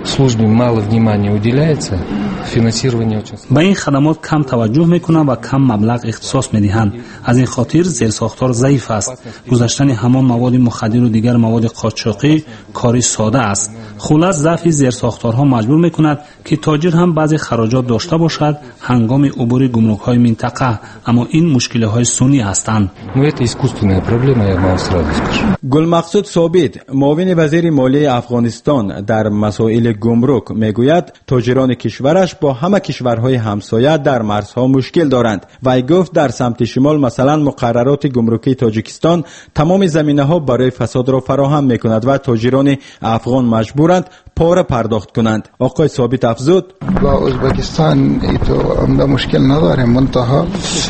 به این خدمات کم توجه میکنند و کم مبلغ اختصاص میدهند. از این خاطر زیرساختار ضعیف است. گذاشتن همان مواد مخدر و دیگر مواد قاچاقی کاری ساده است. خلاص ضعف زیرساختارها مجبور میکند که تاجر هم بعضی خراجات داشته باشد هنگام عبور گمرک های منطقه اما این مشکل های سنی هستند. گلمقصود ثابت معاون وزیر مالیه افغانستان در مسائل گمرک میگوید تاجران کشورش با همه کشورهای همسایه در مرزها مشکل دارند و ای گفت در سمت شمال مثلا مقررات گمرکی تاجیکستان تمام زمینه‌ها برای فساد را فراهم میکند و تاجران افغان مجبورند پاره پرداخت کنند. آقای ثابت افزود با ازبکستان تو عمده مشکل نداریم منتها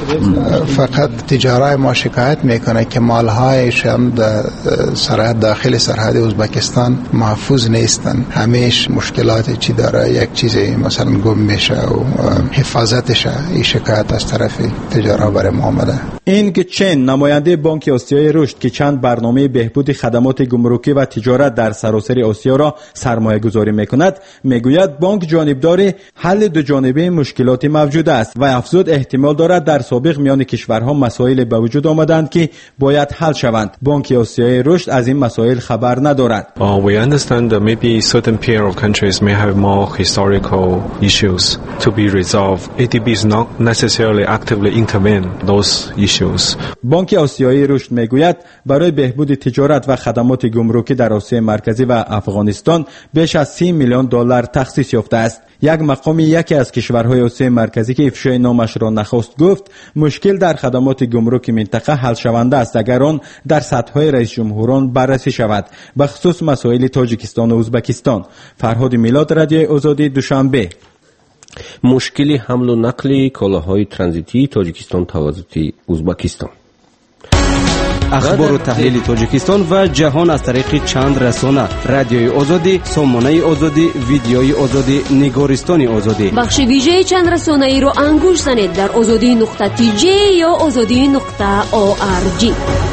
فقط تجارای ما شکایت میکنه که مالهایشان در سرحد داخل سرحد ازبکستان محفوظ نیستن. همیشه مشکلات چی داره یک چیزی مثلا گم میشه و حفاظتش این شکایت از طرف تجارا برای ما آمده. این که چین نماینده بانک آسیای رشد که چند برنامه بهبود خدمات گمرکی و تجارت در سراسر آسیا را سرمایه گذاری میکند میگوید بانک جانبدار حل دو جانبه مشکلات موجود است و افزود احتمال دارد در سابق میان کشورها مسائل به وجود آمدند که باید حل شوند. بانک آسیای رشد از این مسائل خبر ندارد. Uh, we understand that maybe certain pair of countries may have more historical issues to be resolved. A D B is not necessarily actively intervene those issues. بانک آسیایی رشد میگوید برای بهبود تجارت و خدمات گمرکی در آسیای مرکزی و افغانستان بیش از سی میلیون دلار تخصیص یافته است. یک مقام یکی از کشورهای آسیای مرکزی که افشای نامش را نخواست گفت مشکل در خدمات گمرک منطقه حل شونده است اگر آن در سطح‌های رئیس جمهوران بررسی شود به خصوص مسائل تاجیکستان و ازبکستان. فرهاد میلاد، رادیوی آزادی، دوشنبه. مشکل حمل و نقل کالاهای ترانزیتی تاجیکستان توسط ازبکستان. اخبار و تحلیل تاجیکستان و جهان از طریق چند رسانه: رادیوی آزادی، سامانه آزادی، ویدیوی آزادی، نگارستان آزادی. بخش ویژه چند رسانه ای را انگوش زنید در آزادی نقطه تی جی یا آزادی نقطه او آر جی.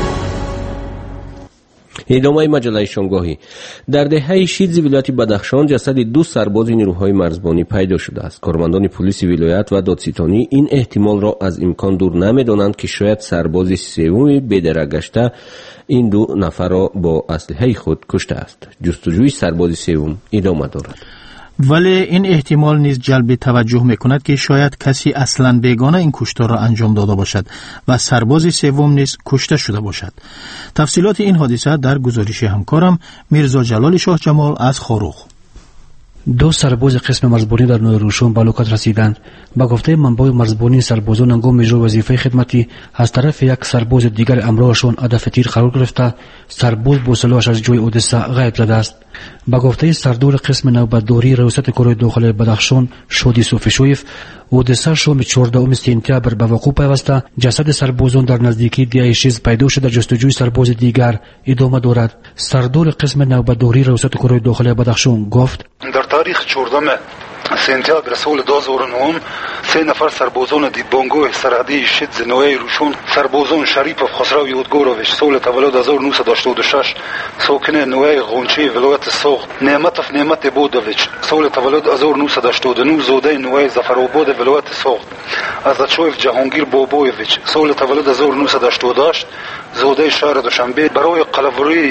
ادامه مجله شامگاهی. در دهه شصت ولایت بدخشان جسد دو سرباز نیروهای مرزبانی پیدا شده است. کارمندان پلیس ولایت و دادستانی این احتمال را از امکان دور نمی‌دانند که شاید سرباز سوم بدرک گشته این دو نفر را با اسلحه خود کشته است. جستجوی سرباز سوم ادامه دارد. ولی این احتمال نیز جلب توجه میکند که شاید کسی اصلا بیگانه این کشتار را انجام داده باشد و سرباز سوم نیز کشته شده باشد. تفصیلات این حادثه در گزارش همکارم میرزا جلال شاه جمال از خاروخ. دو سرباز قسم مرزبانی در نوع روشون به هلاکت رسیدند. با گفته منبع مرزبانی سربازان هنگام اجرای وظیفه خدمتی از طرف یک سرباز دیگر همراهشان هدف تیر قرار گرفته، سرباز با سلاحش از جای حادثه غیب شده است. با گفته سردار قسم نوبتداری ریاست کار داخلی بدخشان شادی صوفیشویف، حادثه شام چهاردهم سپتامبر به وقوع پیوسته. جسد سربازان در نزدیکی دیه شیز پیدا شده. جستجوی سرباز دیگر ادامه دارد. سردار قسم نوبتداری ریاست کار داخلی بدخشان گفت: در تاریخ چهاردهم سپتامبر سال دو هزار و نه سه نفر سربازان دیدبانگاه سرحدی شیز نوای روشون، سربازان شریپوف خسرو یودگوروویچ سال تولد هزار و نهصد و هشتاد و شش ساکن نوای غونچه ولایت سوخت، نعمتوف نعمت بودویچ سال تولد هزار و نهصد و هشتاد و نه زاده نوای ظفرآباد ولایت سوخت، ازچوف جهانگیر بابایویچ سال تولد هزار و نهصد و هشتاد و هشت زاده شهر دوشنبه برای قلمروری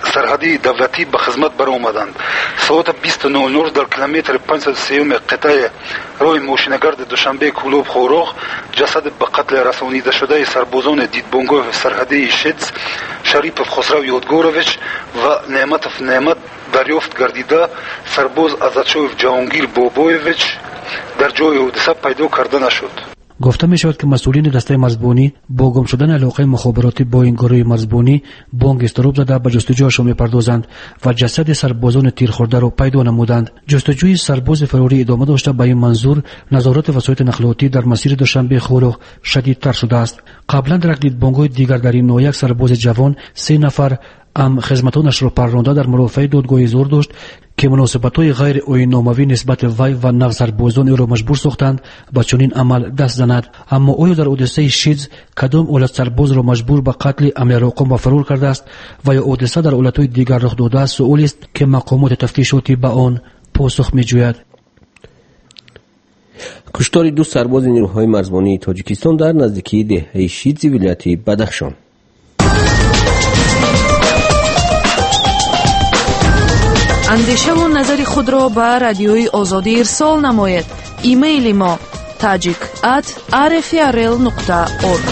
سرحدی دولتی به خدمت برآمدند. ساعت بیست و نه در کیلومتر پانصد و سه قطعه راه موشنگرد دوشنبه کلوب خوراخ جسد به قتل رسانیده شده سربازان دیدبانگاه سرحدی شیدز شریپوف خسرو یادگورویچ و نعمتوف نعمت دریافت گردیده سرباز ازادشویف جهانگیر بابایویچ در جای حادثه پیدا کرده نشد. گفته می شود که مسئولین دسته مرزبانی با گم شدن علاقه مخابراتی با این گروه مرزبانی بانگ استروب زده به جستجویشان می‌پردازند و جسد سربازان تیر خورده را پیدا نمودند. جستجوی سرباز فراری ادامه داشته. به این منظور نظارت وسایط نقلیاتی در مسیر دوشنبه خوراخ شدیدتر شده است. قبلا در دیدبانگ‌های دیگر در این نوع یک سرباز جوان سه نفر ام خدمتانش را پرورانده در مرافعه دادگاه زور داشت که مناسبت‌های غیر آیین‌ناموی نسبت وی و نو سربازان او را مجبور ساختند به چنین عمل دست زند. اما آیا در حادثه شیدز کدام اولاد سرباز را مجبور به قتل عملی رقم و فرار کرده است و یا حادثه در اولادهای دیگر رخ داده است؟ سؤالی است که مقامات تفتیشاتی به آن پاسخ می‌جوید. کشتار دو سرباز نیروهای مرزبانی تاجیکستان در نزدیکی دهه شیدز ولایت بدخشان. اندیشه و نظر خود را به رادیوی آزادی ارسال نماید. ایمیل ما tajik at r f r l نقطه org.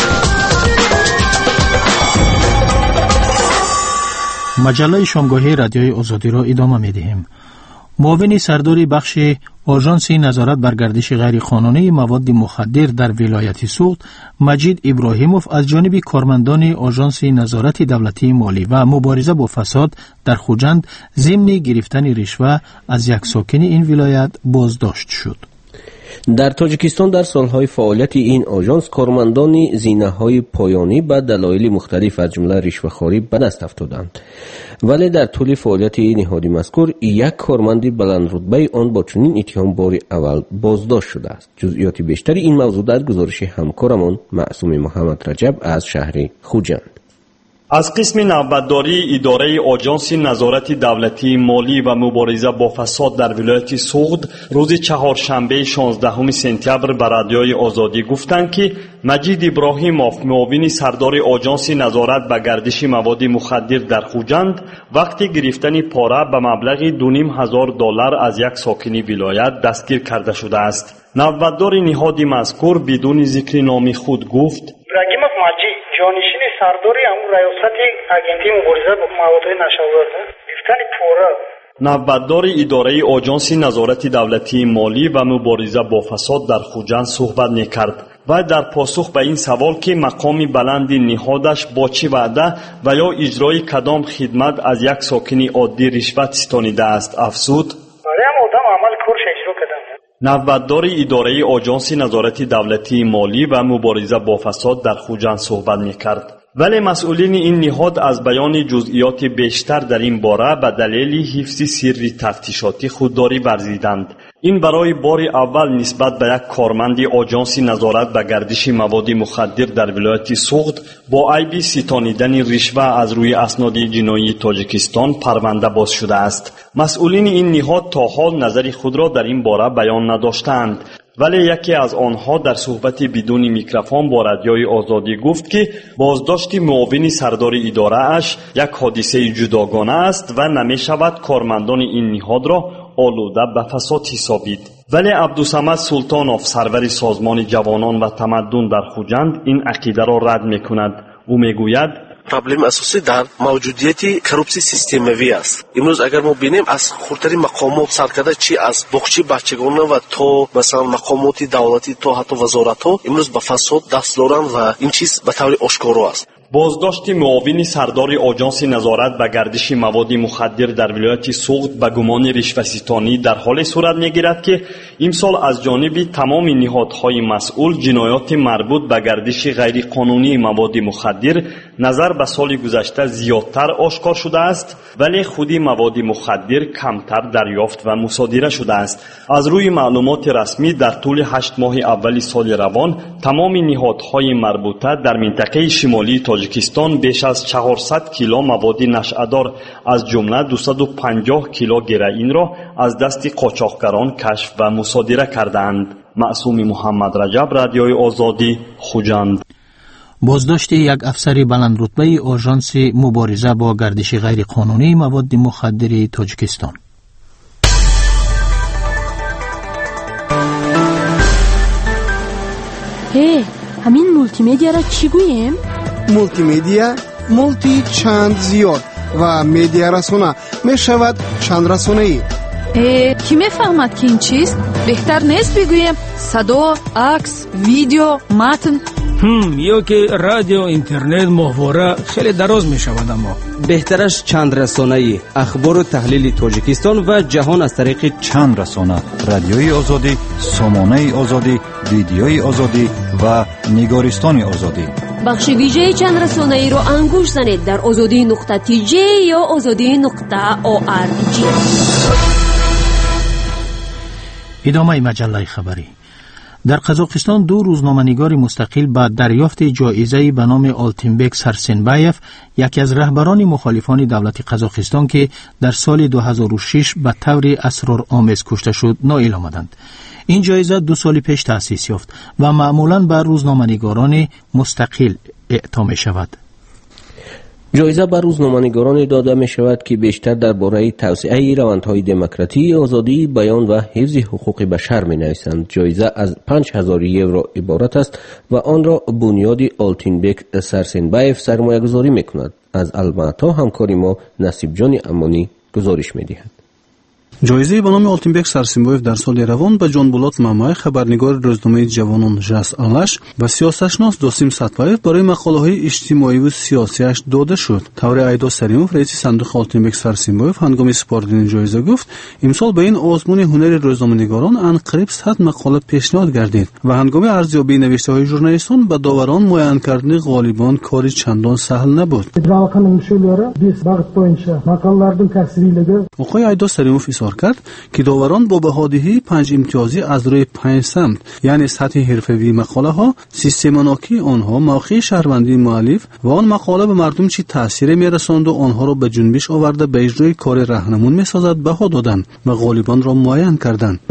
مجله شامگاهی رادیوی آزادی را ادامه می‌دهیم. معاون سرداری بخش آژانس نظارت بر گردش غیرقانونی مواد مخدر در ولایت سوخت مجید ابراهیموف از جانب کارمندان آژانس نظارت دولتی مالی و مبارزه با فساد در خوجند ضمن گرفتن رشوه از یک ساکن این ولایت بازداشت شد. در تاجیکستان در سالهای فعالیت این آژانس کارمندان زینه‌های پایانی به دلایل مختلف از جمله رشوه‌خواری به دست افتادند، ولی در طول فعالیت نهاد مذکور یک کارمند بلند رتبه آن با چنین اتهام بار اول بازداشت شده است. جزئیات بیشتر این موضوع در گزارش همکارمان معصوم محمد رجب از شهر خوجند. از قسم نوبتداری اداره آژانس نظارت دولتی مالی و مبارزه با فساد در ولایت سوخت روز چهارشنبه شانزدهم سپتامبر به رادیوی آزادی گفتند که مجید ابراهیموف معاون سردار آژانس نظارت به گردش مواد مخدر در خوجند وقتی گرفتن پاره به مبلغ دو نیم هزار دلار از یک ساکن ولایت دستگیر کرده شده است. نوبتدار نهاد مذکور بدون ذکر نام خود گفت: ابراهیموف مجید جانشین سرداری امور ریاست اجنسی مبارزه با مواد نشادات گرفتن پاره. نوبتدار اداره آژانس نظارت دولتی مالی و مبارزه با فساد در خوجند صحبت می‌کرد و در پاسخ به این سوال که مقام بلند نهادش با چه وعده و یا اجرای کدام خدمت از یک ساکن عادی رشوت ستانیده است افزود: برای آدم عمل کارش اجرا کردن. نوبتدار اداره آژانس نظارت دولتی مالی و مبارزه با فساد در خوجند صحبت می‌کرد، ولی مسئولین این نهاد از بیان جزئیات بیشتر در این باره به دلیل حفظ سری تفتیشاتی خودداری ورزیدند. این برای بار اول نسبت به یک کارمند آژانس نظارت به گردش مواد مخدر در ولایت سوخت با عیب ستانیدن رشوه از روی اسناد جنایی تاجیکستان پرونده باز شده است. مسئولین این نهاد تا حال نظر خود را در این باره بیان نداشتند، ولی یکی از آنها در صحبت بدون میکروفون با رادیوی آزادی گفت که بازداشت معاون سردار اداره اش یک حادثه جداگانه است و نمی شود کارمندان این نهاد را آلوده به فساد حسابید. ولی عبدالصمد سلطانوف سرور سازمان جوانان و تمدن در خوجند این عقیده را رد میکند. او میگوید: پرابلم اساسی در موجودیت کروپسی سیستموی است. امروز اگر ما بینیم از خردترین مقامات سرکرده چی از بخچی بچگانه و تا مثلا مقامات دولتی تا حتی وزارت ها امروز به فساد دست دارند و این چیز به طور آشکارا است. بازداشت معاون سردار آژانس نظارت به گردش مواد مخدر در ولایت سوخت به گمان رشوه‌ستانی در حال صورت می‌گیرد که امسال از جانب تمام نهادهای مسئول جنایات مربوط به گردش غیرقانونی مواد مخدر نظر به سال گذشته زیادتر آشکار شده است، ولی خودی مواد مخدر کمتر دریافت و مصادره شده است. از روی معلومات رسمی در طول هشت ماه اول سال روان تمام نهادهای مربوطه در منطقه شمالی تاجیکستان بیش از چهارصد کیلو مواد نشئه‌دار از جمله دویست و پنجاه کیلو گرائین را از دست قاچاقچیان کشف و مصادره کردند. معصوم محمد رجب، رادیوی آزادی، خوجند. بازداشت یک افسر بلند رتبه آژانس مبارزه با گردش غیر قانونی مواد مخدر تاجیکستان. هی، همین مولتی مدیا را چی گوییم؟ مولتی مدیا، مولتی چند زیاد و مدیا رسانه می شود چند رسانه ای. کی میفهمد که این چیست؟ بهتر نیست بگوییم صدا، عکس، ویدیو، متن؟ هم یا که رادیو، اینترنت، ماهواره خیلی دراز می شود. اما بهترش چند رسانه‌ای، اخبار و تحلیل تاجیکستان و جهان از طریق چند رسانه: رادیوی آزادی، سامانه آزادی، ویدیوی آزادی و نگارستان آزادی. بخش ویژه چند رسانه‌ای رو انگوش زنید در آزادی نقطه تی جی یا آزادی نقطه او آر جی. ادامه مجله خبری. در قزاقستان دو روزنامه‌نگار مستقل با دریافت جایزه به نام آلتینبک سارسنبایف، یکی از رهبران مخالفان دولت قزاقستان که در سال دو هزار و شش به طور اسرارآمیز کشته شد، نائل آمدند. این جایزه دو سال پیش تأسیس یافت و معمولاً به روزنامه‌نگاران مستقل اعطا می شود. جایزه بر روزنامه‌نگاران داده می شود که بیشتر درباره توسعه روندهای دموکراسی، آزادی بیان و حفظ حقوق بشر می نویسند. جایزه از پنج هزار یورو عبارت است و آن را بنیاد آلتینبک سارسنبایف سرمایه گذاری می کند. از الماتا همکاری ما نصیب جان امانی گزارش می دهد. جایزه به نام آلتینبک سارسنبایف در سال روان به جان بولات مامای، خبرنگار روزنامه جوانان ژاس آلاش و سیاستشناس دوسیم ساتپایف برای مقاله‌های اجتماعی و سیاسیش داده شد. طور ایدا سریموف رئیس صندوق آلتینبک سارسنبایف هنگام سپردن جایزه گفت امسال به این آزمون هنر روزنامه‌نگاران انقریب صد مقاله پیشنهاد گردید و هنگام ارزیابی نوشته‌های ژورنالیستان به داوران معین کردن غالبان کاری چندان سهل نبود. آقای ایدا سریموف کرد که داوران با بهادهی پنج امتیازی از روی پنج سمت، یعنی سطح حرفه‌ای مقاله ها، سیستماناکی آنها، موقع شهروندی مؤلف و آن مقاله به مردم چی تأثیر می‌رساند و آنها را به جنبش آورده به اجرای کار راهنمون می‌سازد بها دادند و غالبان را معین کردند.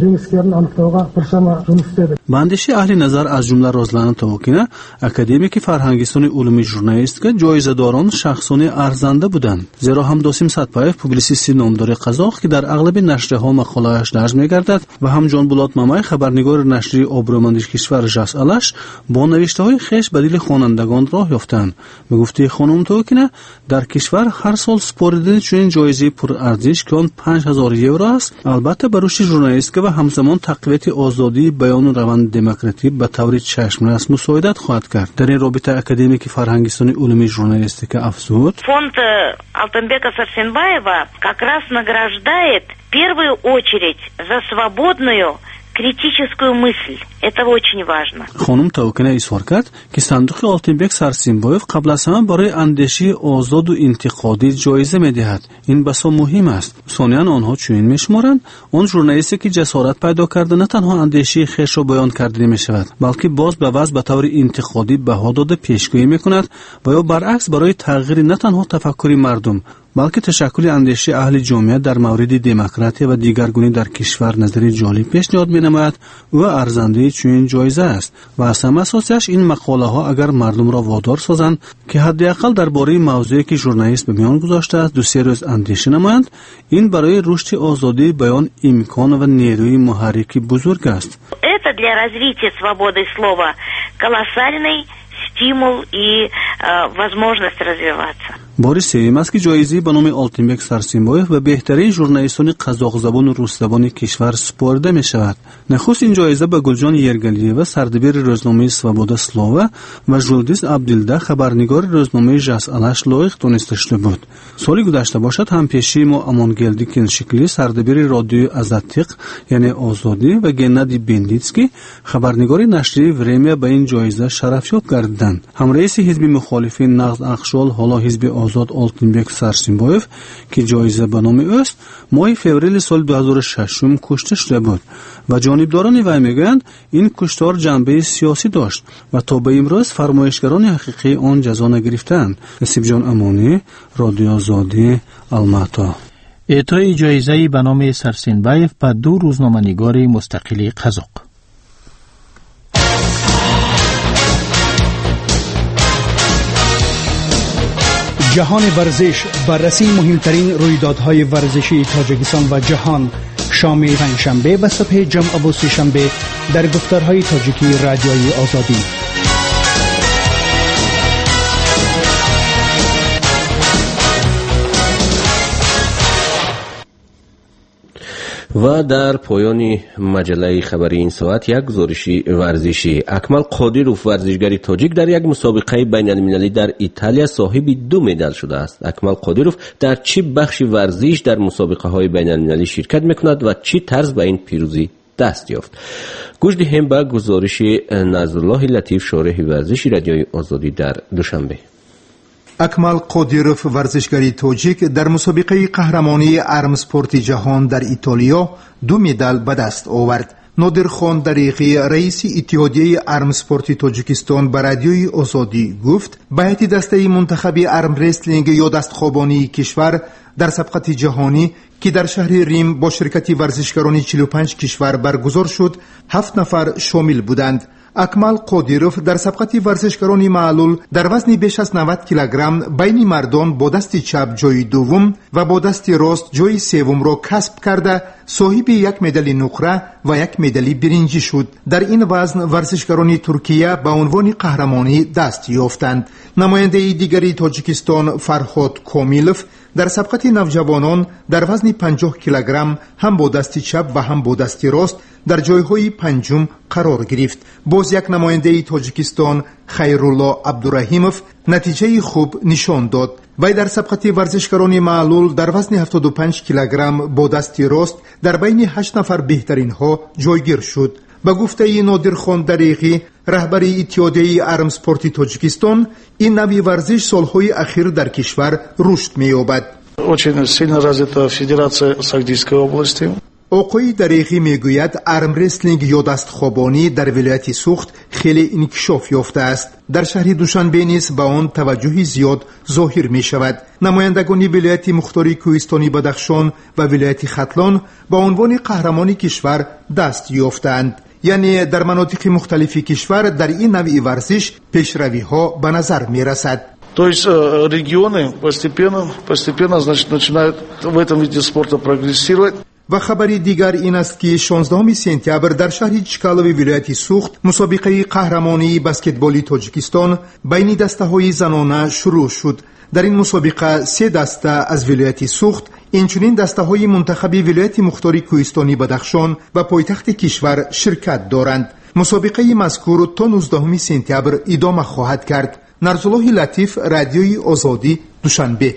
به اندیشه اهل نظر از جمله رازلان توکینه، اکادمیک فرهنگستان علوم ژورنالیستیک جایزه داران شخصان ارزنده بودند، زیرا هم دوسیم ساتپایف پوبلیسیستی نامدار قزاق که در اغلب نشریه‌ها مقاله‌اش درج می‌گردد و هم جان بولات مامای، خبرنگار نشریه آبرومند کشور ژاس آلاش، با نوشته‌های خویش به دل خوانندگان راه یافتند. به گفته خانم توکینه، در کشور هر سال سپردن چنین جایزه پرارزش که آن پنج هزار یورو است، البته برای ژورنالیستیک و همزمان تقویت آزادی بیان و روند دموکراتیک به طور چشم‌رس مساعدت خواهد کرد. در این رابطه اکادمیک فرهنگستان علوم ژورنالیستیک افزود: фонд Алтынбека Сарсенбаева как раз награждает в первую очередь за свободную критическую мысль. Это очень важно. خانم توکینه اظهار کرد که صندوق آلتینبک سارسنبایف قبل از همه برای اندیشه آزاد و انتقادی جایزه می‌دهد. این بسا مهم است. ثانیاً آنها چنین می‌شمارند آن ژورنالیستی که جسارت پیدا کرده نه تنها اندیشه خویش را بیان کرده می‌شود، بلکه باز به وضع به طور انتقادی بها داده پیشگویی می‌کند و یا برعکس برای تغییر نه تنها تفکر مردم بلکه تشکل اندیشه اهل جامعه در مورد دموکراسی و دیگرگونی در کشور نظری جالب پیشنهاد می‌نماید و ارزنده چنین جایزه است و از همه اساسش این مقاله ها اگر مردم را وادار سازند که حداقل درباره موضوعی که ژورنالیست به میان گذاشته است دو سه روز اندیشه نمایند، این برای رشد آزادی بیان امکان و نیروی محرکی بزرگ است. Это для развития свободы слова колоссальный стимул и возможность развиваться. بار سوم است که جایزه به نام آلتینبک سارسنبایف و بهترین ژورنالیستان قزاق زبان و روس زبان کشور سپرده می شود. نخست این جایزه به گلجان یرگلیeva سردبیر روزنامه سوابودا سلووا و ژولدیس عبدالله خبرنگار روزنامه ژاس آلاش لایق دانسته شده بود. سالی گذشته باشد هم پیشی ما امانگلدی کنشکلی سردبیر رادیو آزاتیق یعنی آزادی و گنادی بندیتسکی خبرنگار نشریه ورمیا به این جایزه شرفیاب گردیدند. هم رئیس حزب مخالفین نقد اخشال حالا حزب آزاد آلتینبک سارسنبایف که جایزه به نام اوست ماه فوریه سال دو هزار و شش کشته شده بود و جانبداران وی میگویند این کشتار جنبه سیاسی داشت و تا به امروز فرمایشگران حقیقی آن جزا نگرفتند. نصیب جان امانی، رادیو آزادی، الماتا. اعطای جایزه به نام سارسنبایف به دو روزنامه‌نگار مستقل قزاق. جهان ورزش، بررسی مهمترین رویدادهای ورزشی تاجیکستان و جهان، شام پنجشنبه و صبح جمعه و سه‌شنبه در گفتارهای تاجیکی رادیوی آزادی. و در پایان مجله خبری این ساعت یک گزارش ورزشی. اکمل قادیروف ورزشگری تاجیک در یک مسابقه بین المللی در ایتالیا صاحب دو مدال شده است. اکمل قادیروف در چه بخش ورزش در مسابقه های بین المللی شرکت میکند و چه طرز به این پیروزی دست یافت؟ گوش دهیم به گزارش نظرالله لطیف شارح ورزشی رادیوی آزادی در دوشنبه. اکمل قادیروف ورزشگری تاجیک در مسابقه قهرمانی ارم سپورت جهان در ایتالیا دو مدال به دست آورد. نادرخان دریقی رئیس اتحادیه ارم سپورت تاجیکستان به رادیوی آزادی گفت به هیئت دسته منتخب ارم رسلینگ یا دستخوابانی کشور در سبقت جهانی که در شهر ریم با شرکت ورزشکاران چهل و پنج کشور برگزار شد هفت نفر شامل بودند. اکمل قادیروف در سبقت ورزشکاران معلول در وزن بیش از نود کیلوگرم بین مردان با دست چپ جای دوم و با دست راست جای سوم را کسب کرده صاحب یک مدال نقره و یک مدال برنجی شد. در این وزن ورزشکاران ترکیه به عنوان قهرمانی دست یافتند. نماینده دیگری تاجیکستان فرهاد کامیلوف در سبقت نوجوانان در وزن پنجاه کیلوگرم هم با دست چپ و هم با دست راست در جایهای پنجم قرار گرفت. باز یک نماینده تاجیکستان خیرالله عبدالرحیموف نتیجه خوب نشان داد. وی در سبقت ورزشکاران معلول در وزن هفتاد و پنج کیلوگرم با دست راست در بین هشت نفر بهترین ها جایگیر شد. به گفته نادرخان دریقی رهبری اتحادیه ارم سپورت تاجیکستان، این نوع ورزش سالهای اخیر در کشور رشد می‌یابد. Очень сильно развита федерация Сагдийской области. آقای دریقی میگوید ارم رسلینگ یا دستخوابانی در ولایت سوخت خیلی انکشاف یافته است. در شهر دوشنبه نیز به آن توجه زیاد ظاهر می شود. نمایندگان ولایت مختار کوهستانی بدخشان و ولایت ختلان با عنوان قهرمان کشور دست یافتند. یعنی در مناطق مختلف کشور در این نوع ورزش پیشروی ها به نظر می رسد. То есть регионы постепенно, постепенно, значит, начинают в этом виде спорта прогрессировать. و خبری دیگر این است که شانزدهم سپتامبر در شهر چکالو ولایت سوخت مسابقه قهرمانی بسکتبالی تاجیکستان بین دسته‌های زنانه شروع شد. در این مسابقه سه دسته از ولایت سوخت، اینچنین دسته‌های منتخب ولایت مختار کوهستانی بدخشان و پایتخت کشور شرکت دارند. مسابقه مذکور تا نوزدهم سپتامبر ادامه خواهد کرد. نظرالله لطیف، رادیوی آزادی، دوشنبه.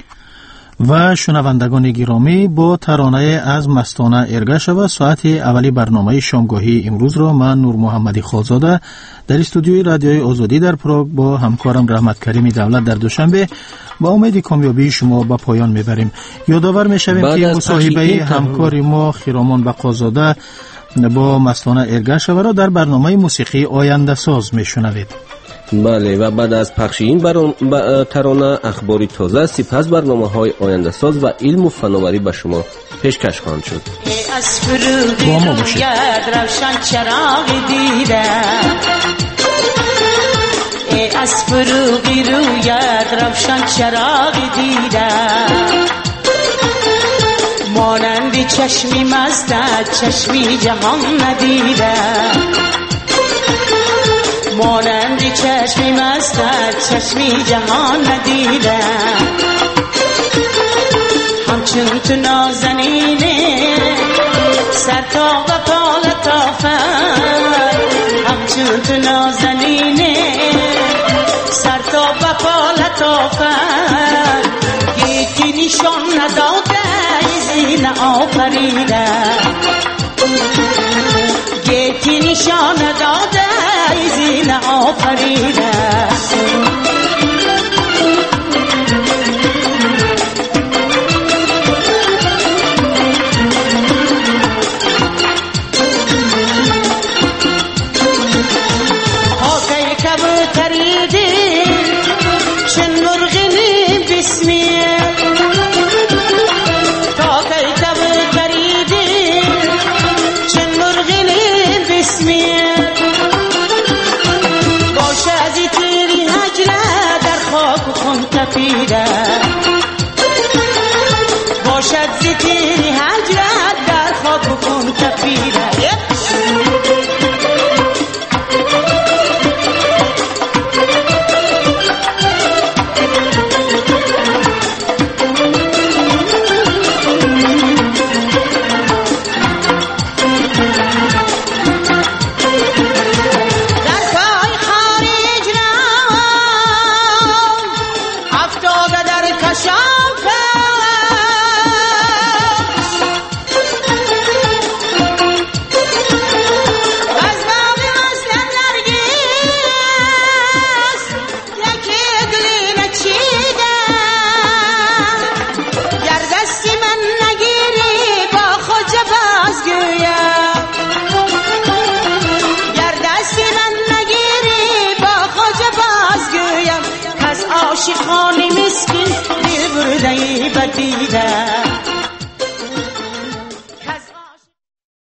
و شنوندگان گرامی، با ترانه از مستانه ارگه شود ساعت اولی برنامه شامگاهی امروز را من نور محمدی خالزاده در استودیوی رادیوی آزادی در پراگ با همکارم رحمت کریمی دولت در دوشنبه با امید کامیابی شما به پایان میبریم. یادآور میشویم که مصاحبه همکار ما خیرامان بقازاده با مستانه ارگه شود را در برنامه موسیقی آینده ساز میشنوید. بله، و بعد از پخش این برام ترانه اخباری تازه، سپس برنامه های آینده ساز و علم و فناوری به شما پیشکش خواهند شد. از فروغی روید روشن چراغ دیدم، از فروغی روید روشن چراغ دیدم، مانندی چشمی مستت چشمی جهان ندیدم، مانندی چشمی مستت چشمی جهان ندیدم، همچون تو نازنینه سر تا و پا لطافت، همچون تو نازنینه سر تا و پا لطافت، گیتی نشان نداده زین آفریده، گیتی نشان نداده زین آفریده.